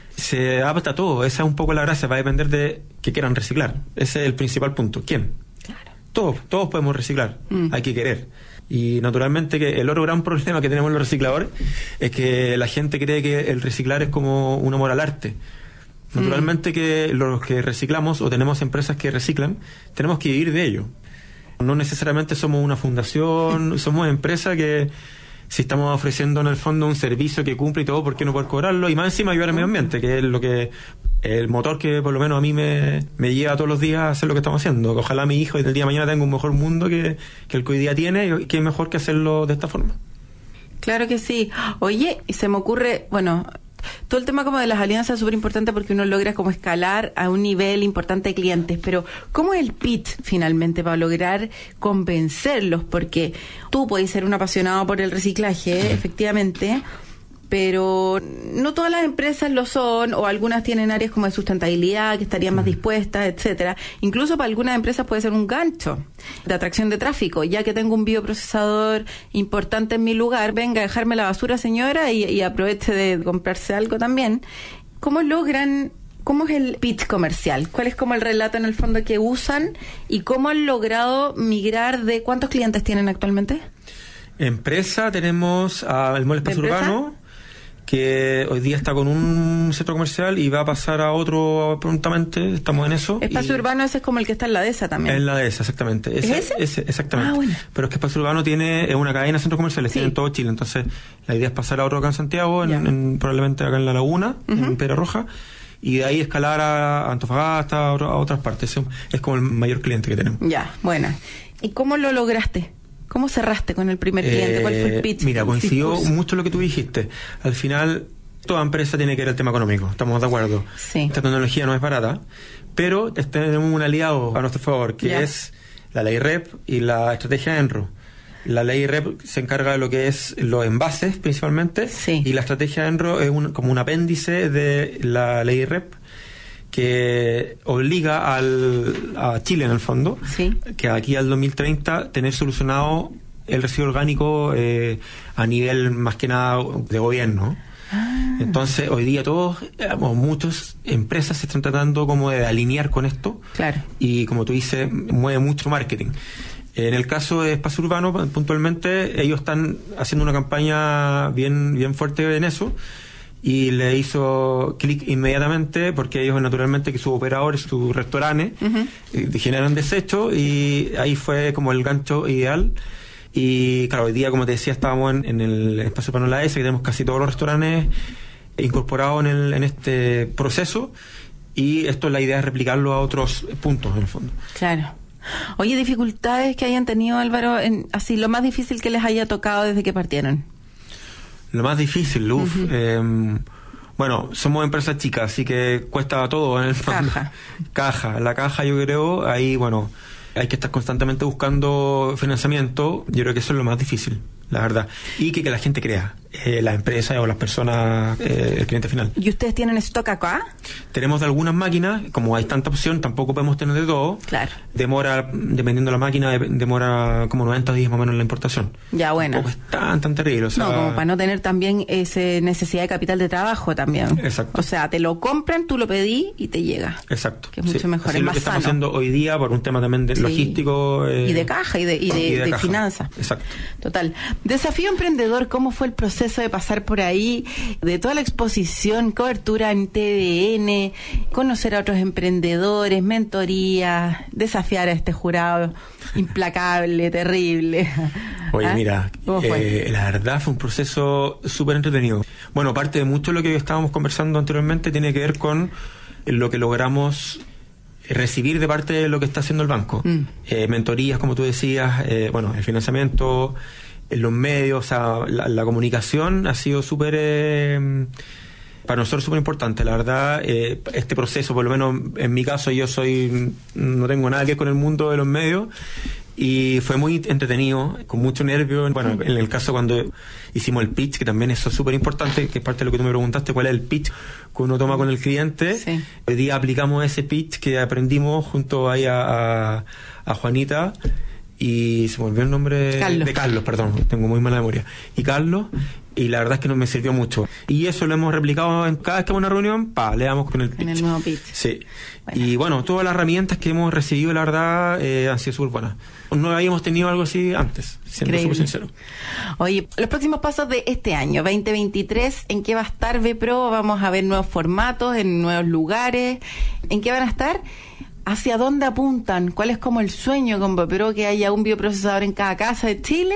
Se adapta a todo. Esa es un poco la gracia, va a depender de que quieran reciclar. Ese es el principal punto. ¿Quién? Claro. Todos, todos podemos reciclar, mm. hay que querer. Y naturalmente que el otro gran problema que tenemos los recicladores es que la gente cree que el reciclar es como un amor al arte. Naturalmente mm. que los que reciclamos o tenemos empresas que reciclan, tenemos que vivir de ello. No necesariamente somos una fundación, somos empresa que si estamos ofreciendo en el fondo un servicio que cumple y todo, ¿por qué no poder cobrarlo? Y más encima ayudar al medio ambiente, que es lo que el motor que por lo menos a mí me, me lleva todos los días a hacer lo que estamos haciendo. Que ojalá mi hijo el día de mañana tenga un mejor mundo que, que el que hoy día tiene, y que es mejor que hacerlo de esta forma. Claro que sí. Oye, se me ocurre, bueno, todo el tema como de las alianzas es súper importante porque uno logra como escalar a un nivel importante de clientes, pero ¿cómo es el pitch finalmente para lograr convencerlos? Porque tú puedes ser un apasionado por el reciclaje, efectivamente, pero no todas las empresas lo son, o algunas tienen áreas como de sustentabilidad que estarían más dispuestas, etcétera. Incluso para algunas empresas puede ser un gancho de atracción de tráfico, ya que tengo un bioprocesador importante en mi lugar, venga a dejarme la basura, señora, y, y aproveche de comprarse algo también. ¿Cómo logran, cómo es el pitch comercial? ¿Cuál es como el relato en el fondo que usan y cómo han logrado migrar de cuántos clientes tienen actualmente? Empresa, tenemos al Mall Espacio Urbano, que hoy día está con un centro comercial y va a pasar a otro prontamente, estamos en eso. Espacio Urbano, ese es como el que está en la dehesa también. En la dehesa, exactamente. ¿Es ese? ese? ese exactamente. Ah, bueno. Pero es que Espacio Urbano tiene es una cadena de centros comerciales, sí. Tiene en todo Chile, entonces la idea es pasar a otro acá en Santiago, en, en, probablemente acá en La Laguna, uh-huh. en Piedra Roja, y de ahí escalar a Antofagasta, a, a otras partes. Es como el mayor cliente que tenemos. Ya, bueno. ¿Y cómo lo lograste? ¿Cómo cerraste con el primer cliente? ¿Cuál fue el pitch? Mira, coincidió discurso? mucho lo que tú dijiste. Al final, toda empresa tiene que ver el tema económico, estamos de acuerdo. Sí. Esta tecnología no es barata, pero tenemos un aliado a nuestro favor, que ya. es la ley R E P y la estrategia ENRO. La ley R E P se encarga de lo que es los envases principalmente, sí. y la estrategia ENRO es un, como un apéndice de la ley R E P, que obliga al, a Chile en el fondo, sí. que aquí al dos mil treinta tener solucionado el residuo orgánico eh, a nivel más que nada de gobierno. Ah. Entonces hoy día todos, o muchas empresas se están tratando como de alinear con esto, claro. Y como tú dices, mueve mucho marketing. En el caso de Espacio Urbano, puntualmente, ellos están haciendo una campaña bien, bien fuerte en eso, y le hizo clic inmediatamente porque ellos naturalmente que sus operadores, sus restaurantes uh-huh. eh, generan desechos, y ahí fue como el gancho ideal. Y claro, hoy día, como te decía, estábamos en, en el Espacio Urbano La S, que tenemos casi todos los restaurantes incorporados en, el, en este proceso, y esto, la idea es replicarlo a otros puntos en el fondo. Claro. Oye, dificultades que hayan tenido, Álvaro, en, así lo más difícil que les haya tocado desde que partieron. Lo más difícil, uf, uh-huh. eh, bueno, somos empresas chicas, así que cuesta todo en el fondo. Caja. Caja, la caja yo creo, ahí bueno, hay que estar constantemente buscando financiamiento, yo creo que eso es lo más difícil, la verdad. Y que, que la gente crea, eh, las empresas o las personas, eh, el cliente final. ¿Y ustedes tienen stock acá? Tenemos de algunas máquinas, como hay tanta opción, tampoco podemos tener de todo. Claro. Demora, dependiendo de la máquina, demora como noventa días más o menos la importación. Ya, bueno. Tampoco es tan, tan terrible. O sea, no, como para no tener también esa necesidad de capital de trabajo también. Exacto. O sea, te lo compran, tú lo pedí y te llega. Exacto. Que es mucho sí. mejor, Así es es más lo que estamos sano. haciendo hoy día por un tema también de sí. logístico. Eh, y de caja y de, y de, y de, de caja. finanzas. Exacto. Total. Desafío Emprendedor, ¿cómo fue el proceso de pasar por ahí, de toda la exposición, cobertura en T V N, conocer a otros emprendedores, mentoría, desafiar a este jurado implacable, terrible? Oye, ¿Ah? mira, eh, la verdad fue un proceso súper entretenido. Bueno, parte de mucho de lo que estábamos conversando anteriormente tiene que ver con lo que logramos recibir de parte de lo que está haciendo el banco. Mm. Eh, mentorías, como tú decías, eh, bueno, el financiamiento, en los medios, o sea, la, la comunicación ha sido súper, eh, para nosotros súper importante, la verdad. Eh, este proceso, por lo menos en mi caso, yo soy, no tengo nada que ver con el mundo de los medios, y fue muy entretenido, con mucho nervio. Bueno, en el caso cuando hicimos el pitch, que también eso es súper importante, que es parte de lo que tú me preguntaste, cuál es el pitch que uno toma con el cliente. Sí. Hoy día aplicamos ese pitch que aprendimos junto ahí a, a, a Juanita, y se me olvidó el nombre Carlos. de Carlos, perdón, tengo muy mala memoria, y Carlos, y la verdad es que nos me sirvió mucho, y eso lo hemos replicado en cada vez que hay una reunión, pa, le damos con el pitch. En el nuevo pitch. Sí. Bueno. Y bueno, todas las herramientas que hemos recibido, la verdad, eh, han sido súper buenas. No habíamos tenido algo así antes, siendo súper sincero. Oye, los próximos pasos de este año, veinte veintitrés, ¿en qué va a estar Vepro? Vamos a ver nuevos formatos, en nuevos lugares, ¿en qué van a estar? ¿Hacia dónde apuntan? ¿Cuál es como el sueño con Vepro? Que haya un bioprocesador en cada casa de Chile.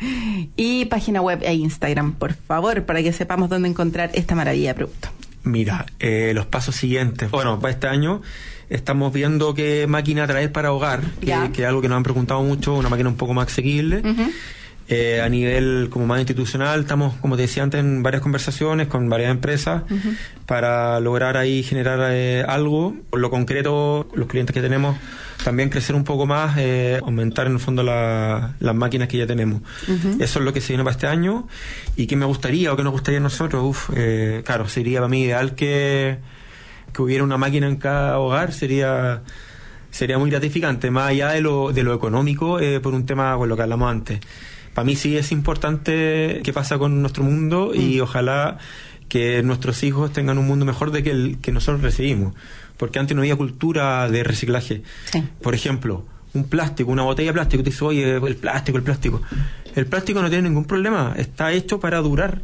Y página web e Instagram, por favor, para que sepamos dónde encontrar esta maravilla de producto. Mira, eh, los pasos siguientes. Bueno, para este año estamos viendo qué máquina traer para hogar, que, que es algo que nos han preguntado mucho, una máquina un poco más asequible. Uh-huh. Eh, a nivel como más institucional, estamos, como te decía antes, en varias conversaciones con varias empresas uh-huh. para lograr ahí generar eh, algo. Por lo concreto, los clientes que tenemos también crecer un poco más, eh, aumentar en el fondo la, las máquinas que ya tenemos. Uh-huh. Eso es lo que se viene para este año. ¿Y qué me gustaría o qué nos gustaría a nosotros? Uf, eh, claro, sería para mí ideal que, que hubiera una máquina en cada hogar, sería sería muy gratificante, más allá de lo, de lo económico, eh, por un tema con lo que hablamos antes. Para mí sí es importante qué pasa con nuestro mundo uh-huh. y ojalá que nuestros hijos tengan un mundo mejor de que el que nosotros recibimos. Porque antes no había cultura de reciclaje. Sí. Por ejemplo, un plástico, una botella de plástico, te dice, oye, el plástico, el plástico. El plástico no tiene ningún problema, está hecho para durar,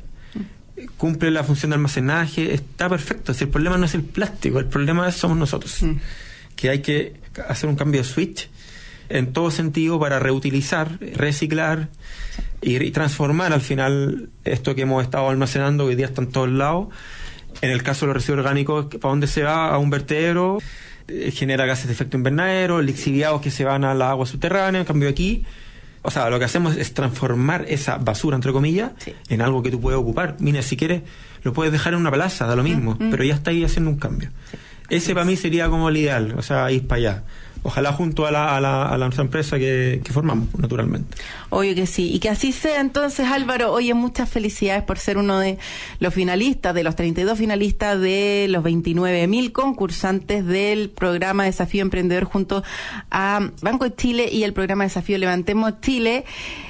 cumple la función de almacenaje, está perfecto. Si el problema no es el plástico, el problema somos nosotros. Mm. Que hay que hacer un cambio de switch en todo sentido para reutilizar, reciclar y, y transformar al final esto que hemos estado almacenando, que hoy día está en todos lados. En el caso de los residuos orgánicos, ¿para dónde se va? A un vertedero, eh, genera gases de efecto invernadero, lixiviados que se van a las aguas subterráneas. En cambio aquí, o sea, lo que hacemos es transformar esa basura, entre comillas, sí. en algo que tú puedes ocupar. Mira, si quieres, lo puedes dejar en una plaza, da lo mismo, mm, mm. pero ya está ahí haciendo un cambio. Sí. Ese para mí sería como el ideal, o sea, ir para allá. Ojalá junto a la, a la, a la nuestra empresa que, que formamos, naturalmente. Obvio que sí, y que así sea. Entonces, Álvaro, oye, muchas felicidades por ser uno de los finalistas, de los treinta y dos finalistas de los veintinueve mil concursantes del programa Desafío Emprendedor junto a Banco de Chile y el programa Desafío Levantemos Chile,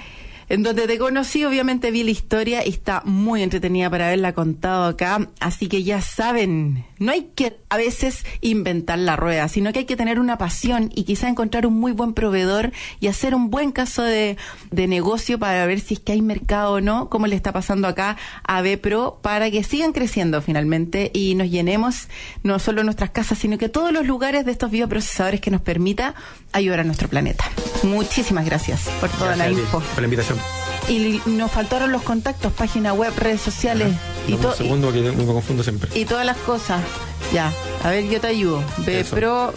en donde te conocí. Obviamente vi la historia y está muy entretenida para haberla contado acá, así que ya saben, no hay que a veces inventar la rueda, sino que hay que tener una pasión y quizá encontrar un muy buen proveedor y hacer un buen caso de, de negocio para ver si es que hay mercado o no, como le está pasando acá a B-Pro, para que sigan creciendo finalmente y nos llenemos no solo nuestras casas, sino que todos los lugares de estos bioprocesadores que nos permita ayudar a nuestro planeta. Muchísimas gracias por toda gracias la info. Por la invitación. Y nos faltaron los contactos, página web, redes sociales. Ajá. Y to- un segundo que me confundo siempre. Y todas las cosas. Ya, a ver, yo te ayudo. Bpro,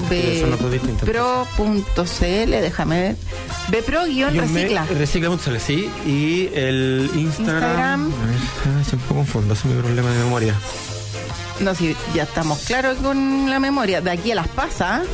bpro punto c l, déjame ver. Bpro-recicla. Recicla punto c l, sí. Y el Instagram. Instagram. A ver, siempre me confundo, ese es mi problema de memoria. No, si ya estamos claros con la memoria. De aquí a las pasas.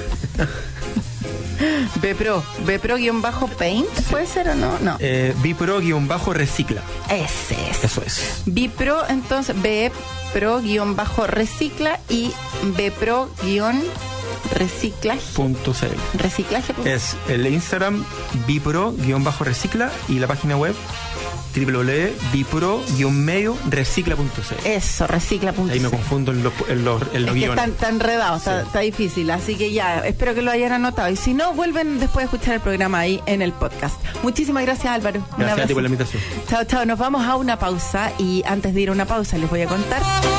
Bpro, Bpro-paint, ¿puede ser o no? No. Eh, Bpro-recicla. Ese es. Eso es. Bpro, entonces, Bpro-recicla y Bpro-reciclaje. Punto cl. Reciclaje. Es el Instagram Bpro-recicla y la página web doble u doble u doble u punto bipro recicla punto c l. Eso, recicla punto c l. Ahí me confundo en los, en los, en los es guiones. Que está, está enredado, sí. está, está difícil, así que ya, espero que lo hayan anotado. Y si no, vuelven después de escuchar el programa ahí en el podcast. Muchísimas gracias, Álvaro. Gracias a ti por la invitación. Chao, chao. Nos vamos a una pausa y antes de ir a una pausa les voy a contar.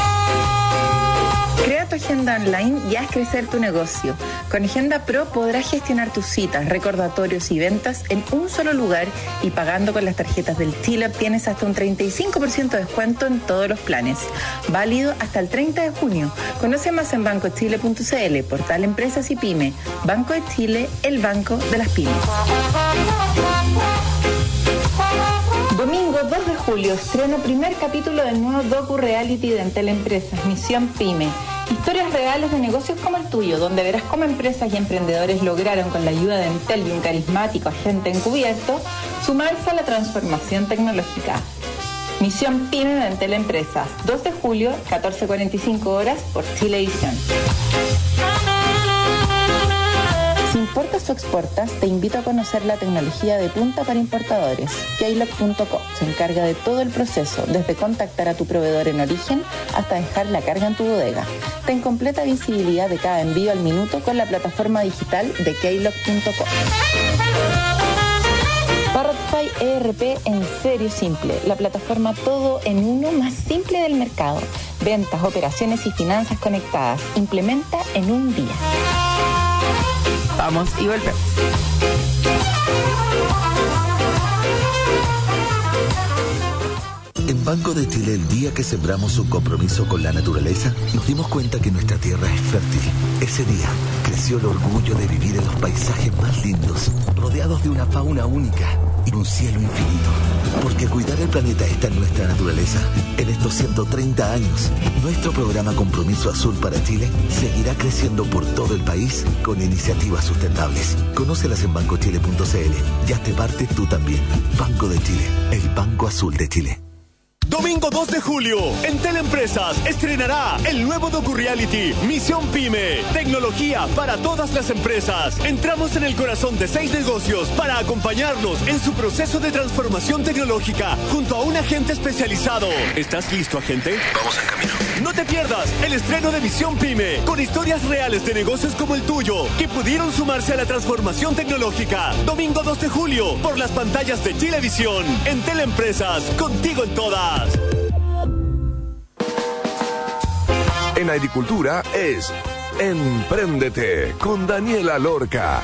Crea tu agenda online y haz crecer tu negocio. Con Agenda Pro podrás gestionar tus citas, recordatorios y ventas en un solo lugar y pagando con las tarjetas del Chile obtienes hasta un treinta y cinco por ciento de descuento en todos los planes. Válido hasta el treinta de junio. Conoce más en banco chile punto c l, portal Empresas y Pyme. Banco de Chile, el banco de las pymes. Domingo dos de julio estreno primer capítulo del nuevo docu-reality de Entel Empresas, Misión Pyme. Historias reales de negocios como el tuyo, donde verás cómo empresas y emprendedores lograron, con la ayuda de Entel y un carismático agente encubierto, sumarse a la transformación tecnológica. Misión Pyme de Entel Empresas, dos de julio, catorce cuarenta y cinco horas, por Chilevisión. Si importas o exportas, te invito a conocer la tecnología de punta para importadores. Keylog punto com se encarga de todo el proceso, desde contactar a tu proveedor en origen hasta dejar la carga en tu bodega. Ten completa visibilidad de cada envío al minuto con la plataforma digital de Keylog punto com. Parrotfy E R P en serio simple, la plataforma todo en uno más simple del mercado. Ventas, operaciones y finanzas conectadas. Implementa en un día. Vamos y volvemos. En Banco de Chile, el día que sembramos un compromiso con la naturaleza, nos dimos cuenta que nuestra tierra es fértil. Ese día creció el orgullo de vivir en los paisajes más lindos, rodeados de una fauna única y un cielo infinito. Porque cuidar el planeta está en nuestra naturaleza. En estos ciento treinta años, nuestro programa Compromiso Azul para Chile seguirá creciendo por todo el país con iniciativas sustentables. Conócelas en banco chile punto c l. Ya te parte tú también. Banco de Chile, el Banco Azul de Chile. Domingo dos de julio, en Teleempresas estrenará el nuevo docu-reality Misión Pyme. Tecnología para todas las empresas. Entramos en el corazón de seis negocios para acompañarlos en su proceso de transformación tecnológica junto a un agente especializado. ¿Estás listo, agente? Vamos en camino. No te pierdas el estreno de Misión Pyme con historias reales de negocios como el tuyo que pudieron sumarse a la transformación tecnológica. Domingo dos de julio por las pantallas de Chilevisión. En Teleempresas, contigo en todas. En agricultura es Empréndete con Daniela Lorca.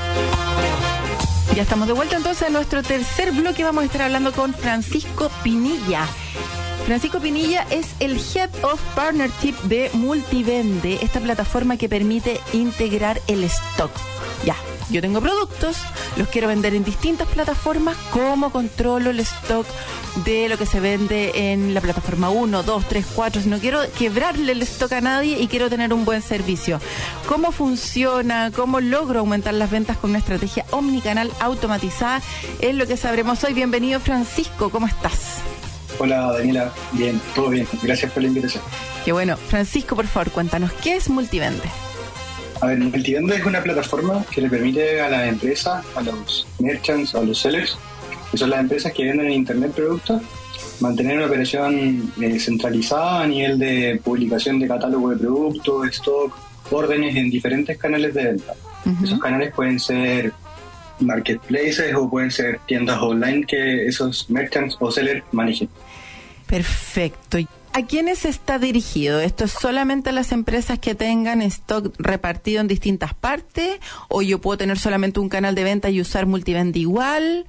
Ya estamos de vuelta entonces a nuestro tercer bloque. Vamos a estar hablando con Francisco Pinilla. Francisco Pinilla es el Head of Partnership de Multivende, esta plataforma que permite integrar el stock. Ya, yo tengo productos, los quiero vender en distintas plataformas. ¿Cómo controlo el stock de lo que se vende en la plataforma uno, dos, tres, cuatro? Si no quiero quebrarle el stock a nadie y quiero tener un buen servicio. ¿Cómo funciona? ¿Cómo logro aumentar las ventas con una estrategia omnicanal automatizada? Es lo que sabremos hoy. Bienvenido, Francisco, ¿cómo estás? Hola, Daniela, bien, todo bien, gracias por la invitación. Qué bueno. Francisco, por favor, cuéntanos, ¿qué es Multivende? A ver, Multivende es una plataforma que le permite a las empresas, a los merchants, a los sellers, que son las empresas que venden en internet productos, mantener una operación eh, centralizada a nivel de publicación de catálogo de productos, stock, órdenes en diferentes canales de venta. Uh-huh. Esos canales pueden ser marketplaces o pueden ser tiendas online que esos merchants o sellers manejen. Perfecto. ¿A quiénes está dirigido? ¿Esto es solamente a las empresas que tengan stock repartido en distintas partes? ¿O yo puedo tener solamente un canal de venta y usar Multivende igual?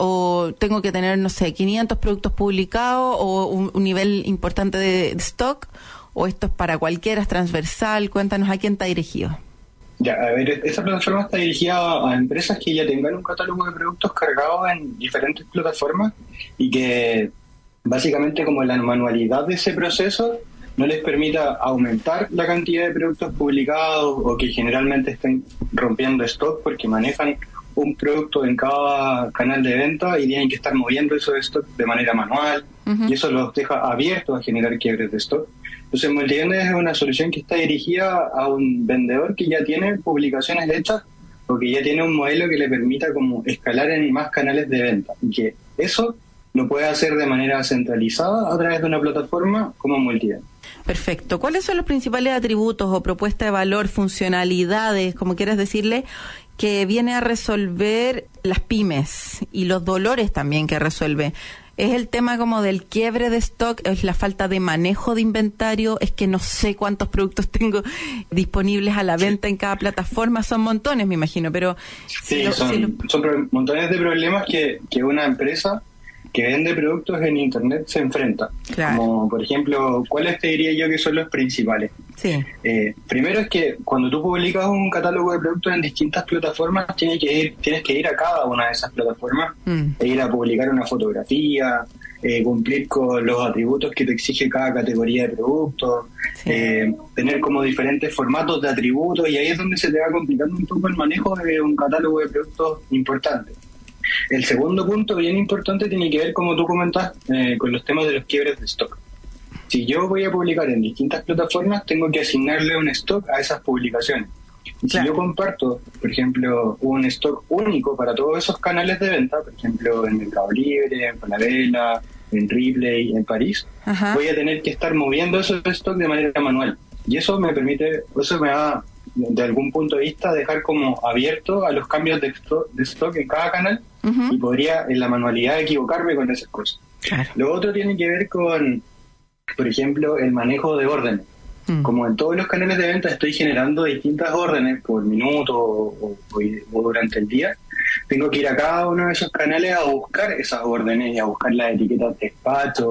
¿O tengo que tener, no sé, quinientos productos publicados o un, un nivel importante de, de stock? ¿O esto es para cualquiera, es transversal? Cuéntanos, ¿a quién está dirigido? Ya, a ver, esta plataforma está dirigida a empresas que ya tengan un catálogo de productos cargados en diferentes plataformas y que básicamente como la manualidad de ese proceso no les permita aumentar la cantidad de productos publicados o que generalmente estén rompiendo stock porque manejan un producto en cada canal de venta y tienen que estar moviendo esos stock de manera manual. Uh-huh. Y eso los deja abiertos a generar quiebres de stock. Entonces Multivende es una solución que está dirigida a un vendedor que ya tiene publicaciones hechas o que ya tiene un modelo que le permita como escalar en más canales de venta y que eso lo puede hacer de manera centralizada a través de una plataforma como Multivende. Perfecto. ¿Cuáles son los principales atributos o propuestas de valor, funcionalidades, como quieras decirle, que viene a resolver las pymes y los dolores también que resuelve? ¿Es el tema como del quiebre de stock? ¿Es la falta de manejo de inventario? ¿Es que no sé cuántos productos tengo disponibles a la venta en cada plataforma? Son montones, me imagino, pero... Sí, si lo, son, si lo... son montones de problemas que, que una empresa que vende productos en internet se enfrenta. Claro. Como por ejemplo, ¿cuáles te diría yo que son los principales? Sí. Eh, primero es que cuando tú publicas un catálogo de productos en distintas plataformas, tienes que ir, tienes que ir a cada una de esas plataformas mm. e ir a publicar una fotografía, eh, cumplir con los atributos que te exige cada categoría de productos, sí. eh, tener como diferentes formatos de atributos, y ahí es donde se te va complicando un poco el manejo de un catálogo de productos importante. El segundo punto bien importante tiene que ver, como tú comentas, eh, con los temas de los quiebres de stock. Si yo voy a publicar en distintas plataformas, tengo que asignarle un stock a esas publicaciones. Y claro. Si yo comparto, por ejemplo, un stock único para todos esos canales de venta, por ejemplo, en Mercado Libre, en Falabella, en Ripley, en París, Ajá. voy a tener que estar moviendo esos stock de manera manual. Y eso me permite, eso me va, de algún punto de vista, dejar como abierto a los cambios de stock, de stock en cada canal, uh-huh. y podría en la manualidad equivocarme con esas cosas. Claro. Lo otro tiene que ver con, por ejemplo, el manejo de órdenes. Mm. Como en todos los canales de venta estoy generando distintas órdenes por minuto o, o, o durante el día, tengo que ir a cada uno de esos canales a buscar esas órdenes y a buscar las etiquetas de despacho,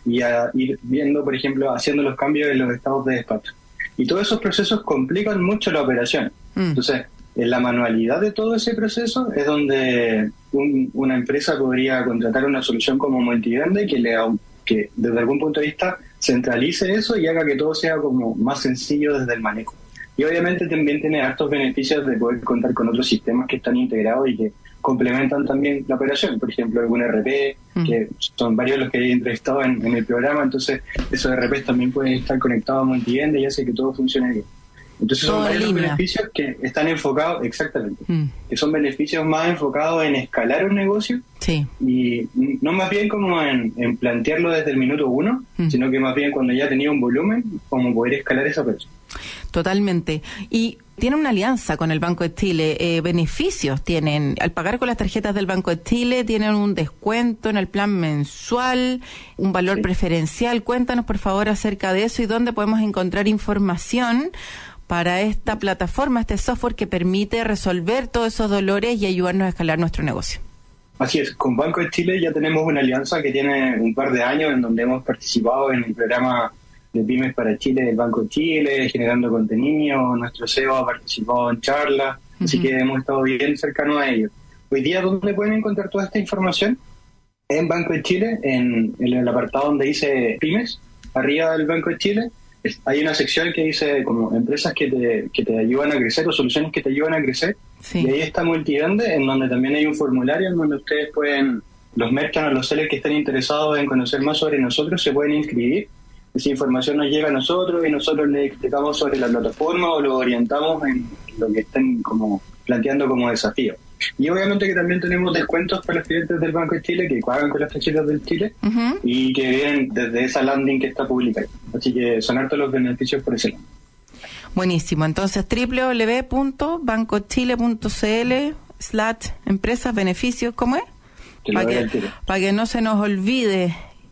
y a ir viendo, por ejemplo, haciendo los cambios en los estados de despacho. Y todos esos procesos complican mucho la operación. Mm. Entonces, en la manualidad de todo ese proceso es donde un, una empresa podría contratar una solución como Multivende que, le, que desde algún punto de vista centralice eso y haga que todo sea como más sencillo desde el manejo. Y obviamente también tiene hartos beneficios de poder contar con otros sistemas que están integrados y que complementan también la operación. Por ejemplo, algún R P, mm. que son varios los que he entrevistado en, en el programa, entonces esos R Ps también pueden estar conectados a Multivende y hace que todo funcione bien. Entonces son varios los beneficios que están enfocados, exactamente, mm. que son beneficios más enfocados en escalar un negocio, sí. y no más bien como en, en plantearlo desde el minuto uno, mm. sino que más bien cuando ya tenía un volumen, como poder escalar esa operación. Totalmente. Y tiene una alianza con el Banco de Chile. Eh, beneficios tienen, al pagar con las tarjetas del Banco de Chile, tienen un descuento en el plan mensual, un valor sí. preferencial. Cuéntanos, por favor, acerca de eso y dónde podemos encontrar información para esta plataforma, este software que permite resolver todos esos dolores y ayudarnos a escalar nuestro negocio. Así es, con Banco de Chile ya tenemos una alianza que tiene un par de años en donde hemos participado en el programa de Pymes para Chile del Banco de Chile, generando contenido. Nuestro C E O ha participado en charlas, uh-huh. así que hemos estado bien cercanos a ellos. Hoy día, ¿dónde pueden encontrar toda esta información? En Banco de Chile, en, en el apartado donde dice Pymes, arriba del Banco de Chile, hay una sección que dice como empresas que te, que te ayudan a crecer o soluciones que te ayudan a crecer. Sí. Y ahí está Multivende, en donde también hay un formulario en donde ustedes pueden, los merchants o los sellers que estén interesados en conocer más sobre nosotros se pueden inscribir. Esa información nos llega a nosotros y nosotros le explicamos sobre la plataforma o lo orientamos en lo que estén como planteando como desafío. Y obviamente que también tenemos descuentos para los clientes del Banco de Chile que pagan con las tarjetas del Chile uh-huh. y que vienen desde esa landing que está publicada. Así que son hartos los beneficios por ese lado. Buenísimo. Entonces, doble u doble u doble u punto banco chile punto c l slash empresas beneficios, ¿cómo es? Para que, para que no se nos olvide.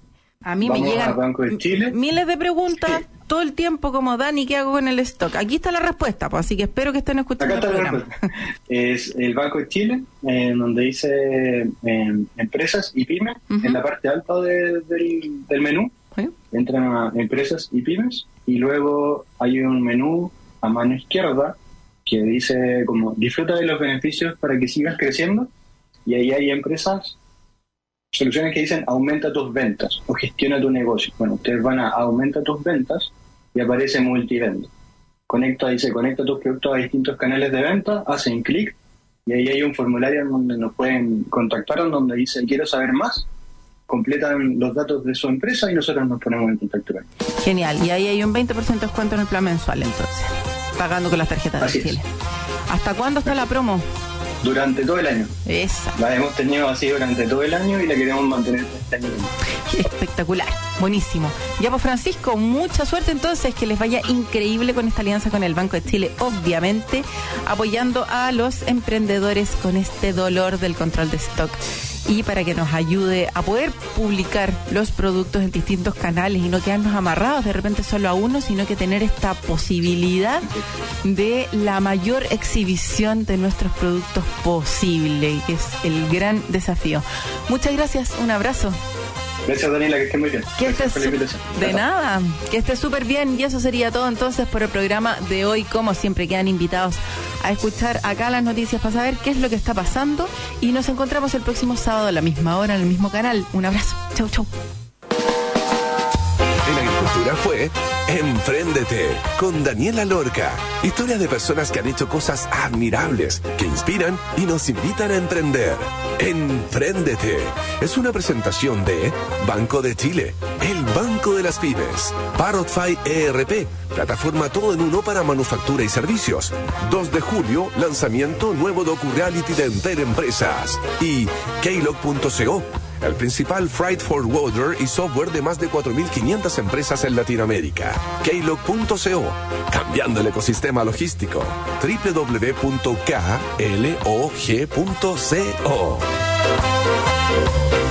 A mí Vamos me llegan Banco de Chile. miles de preguntas sí. todo el tiempo, como Dani, ¿qué hago con el stock? Aquí está la respuesta, pues, así que espero que estén escuchando Acá el está programa. La es el Banco de Chile, en donde dice eh, empresas y pymes, uh-huh. en la parte alta de, del, del menú, ¿sí? Entran a empresas y pymes, y luego hay un menú a mano izquierda que dice como disfruta de los beneficios para que sigas creciendo, y ahí hay empresas, soluciones que dicen aumenta tus ventas o gestiona tu negocio. Bueno, ustedes van a aumenta tus ventas y aparece Multivende. Conecta, dice conecta tus productos a distintos canales de venta, hacen clic y ahí hay un formulario en donde nos pueden contactar, en donde dice quiero saber más, completan los datos de su empresa y nosotros nos ponemos en contacto. Genial, y ahí hay un veinte por ciento de descuento en el plan mensual entonces, pagando con las tarjetas Así de Chile. Es. ¿Hasta cuándo está la promo? Durante todo el año. Esa. La hemos tenido así durante todo el año y la queremos mantener este año. Espectacular, buenísimo. Ya pues, Francisco, mucha suerte entonces, que les vaya increíble con esta alianza con el Banco de Chile, obviamente apoyando a los emprendedores con este dolor del control de stock y para que nos ayude a poder publicar los productos en distintos canales y no quedarnos amarrados de repente solo a uno, sino que tener esta posibilidad de la mayor exhibición de nuestros productos posible, que es el gran desafío. Muchas gracias, un abrazo. Gracias, Daniela, que esté muy bien. Que estés de nada, que esté súper bien. Y eso sería todo entonces por el programa de hoy. Como siempre, quedan invitados a escuchar acá las noticias para saber qué es lo que está pasando. Y nos encontramos el próximo sábado a la misma hora, en el mismo canal. Un abrazo. Chau, chau. En Agricultura fue Empréndete con Daniela Lorca. Historias de personas que han hecho cosas admirables, que inspiran y nos invitan a emprender. Empréndete es una presentación de Banco de Chile, el Banco de las Pymes. Parrotfy E R P, plataforma todo en uno para manufactura y servicios. dos de julio, lanzamiento nuevo docu-reality de Entel Empresas. Y Keylog punto co, el principal freight forwarder y software de más de cuatro mil quinientas empresas en Latinoamérica. Keylog punto co, cambiando el ecosistema logístico. doble u doble u doble u punto k log punto co.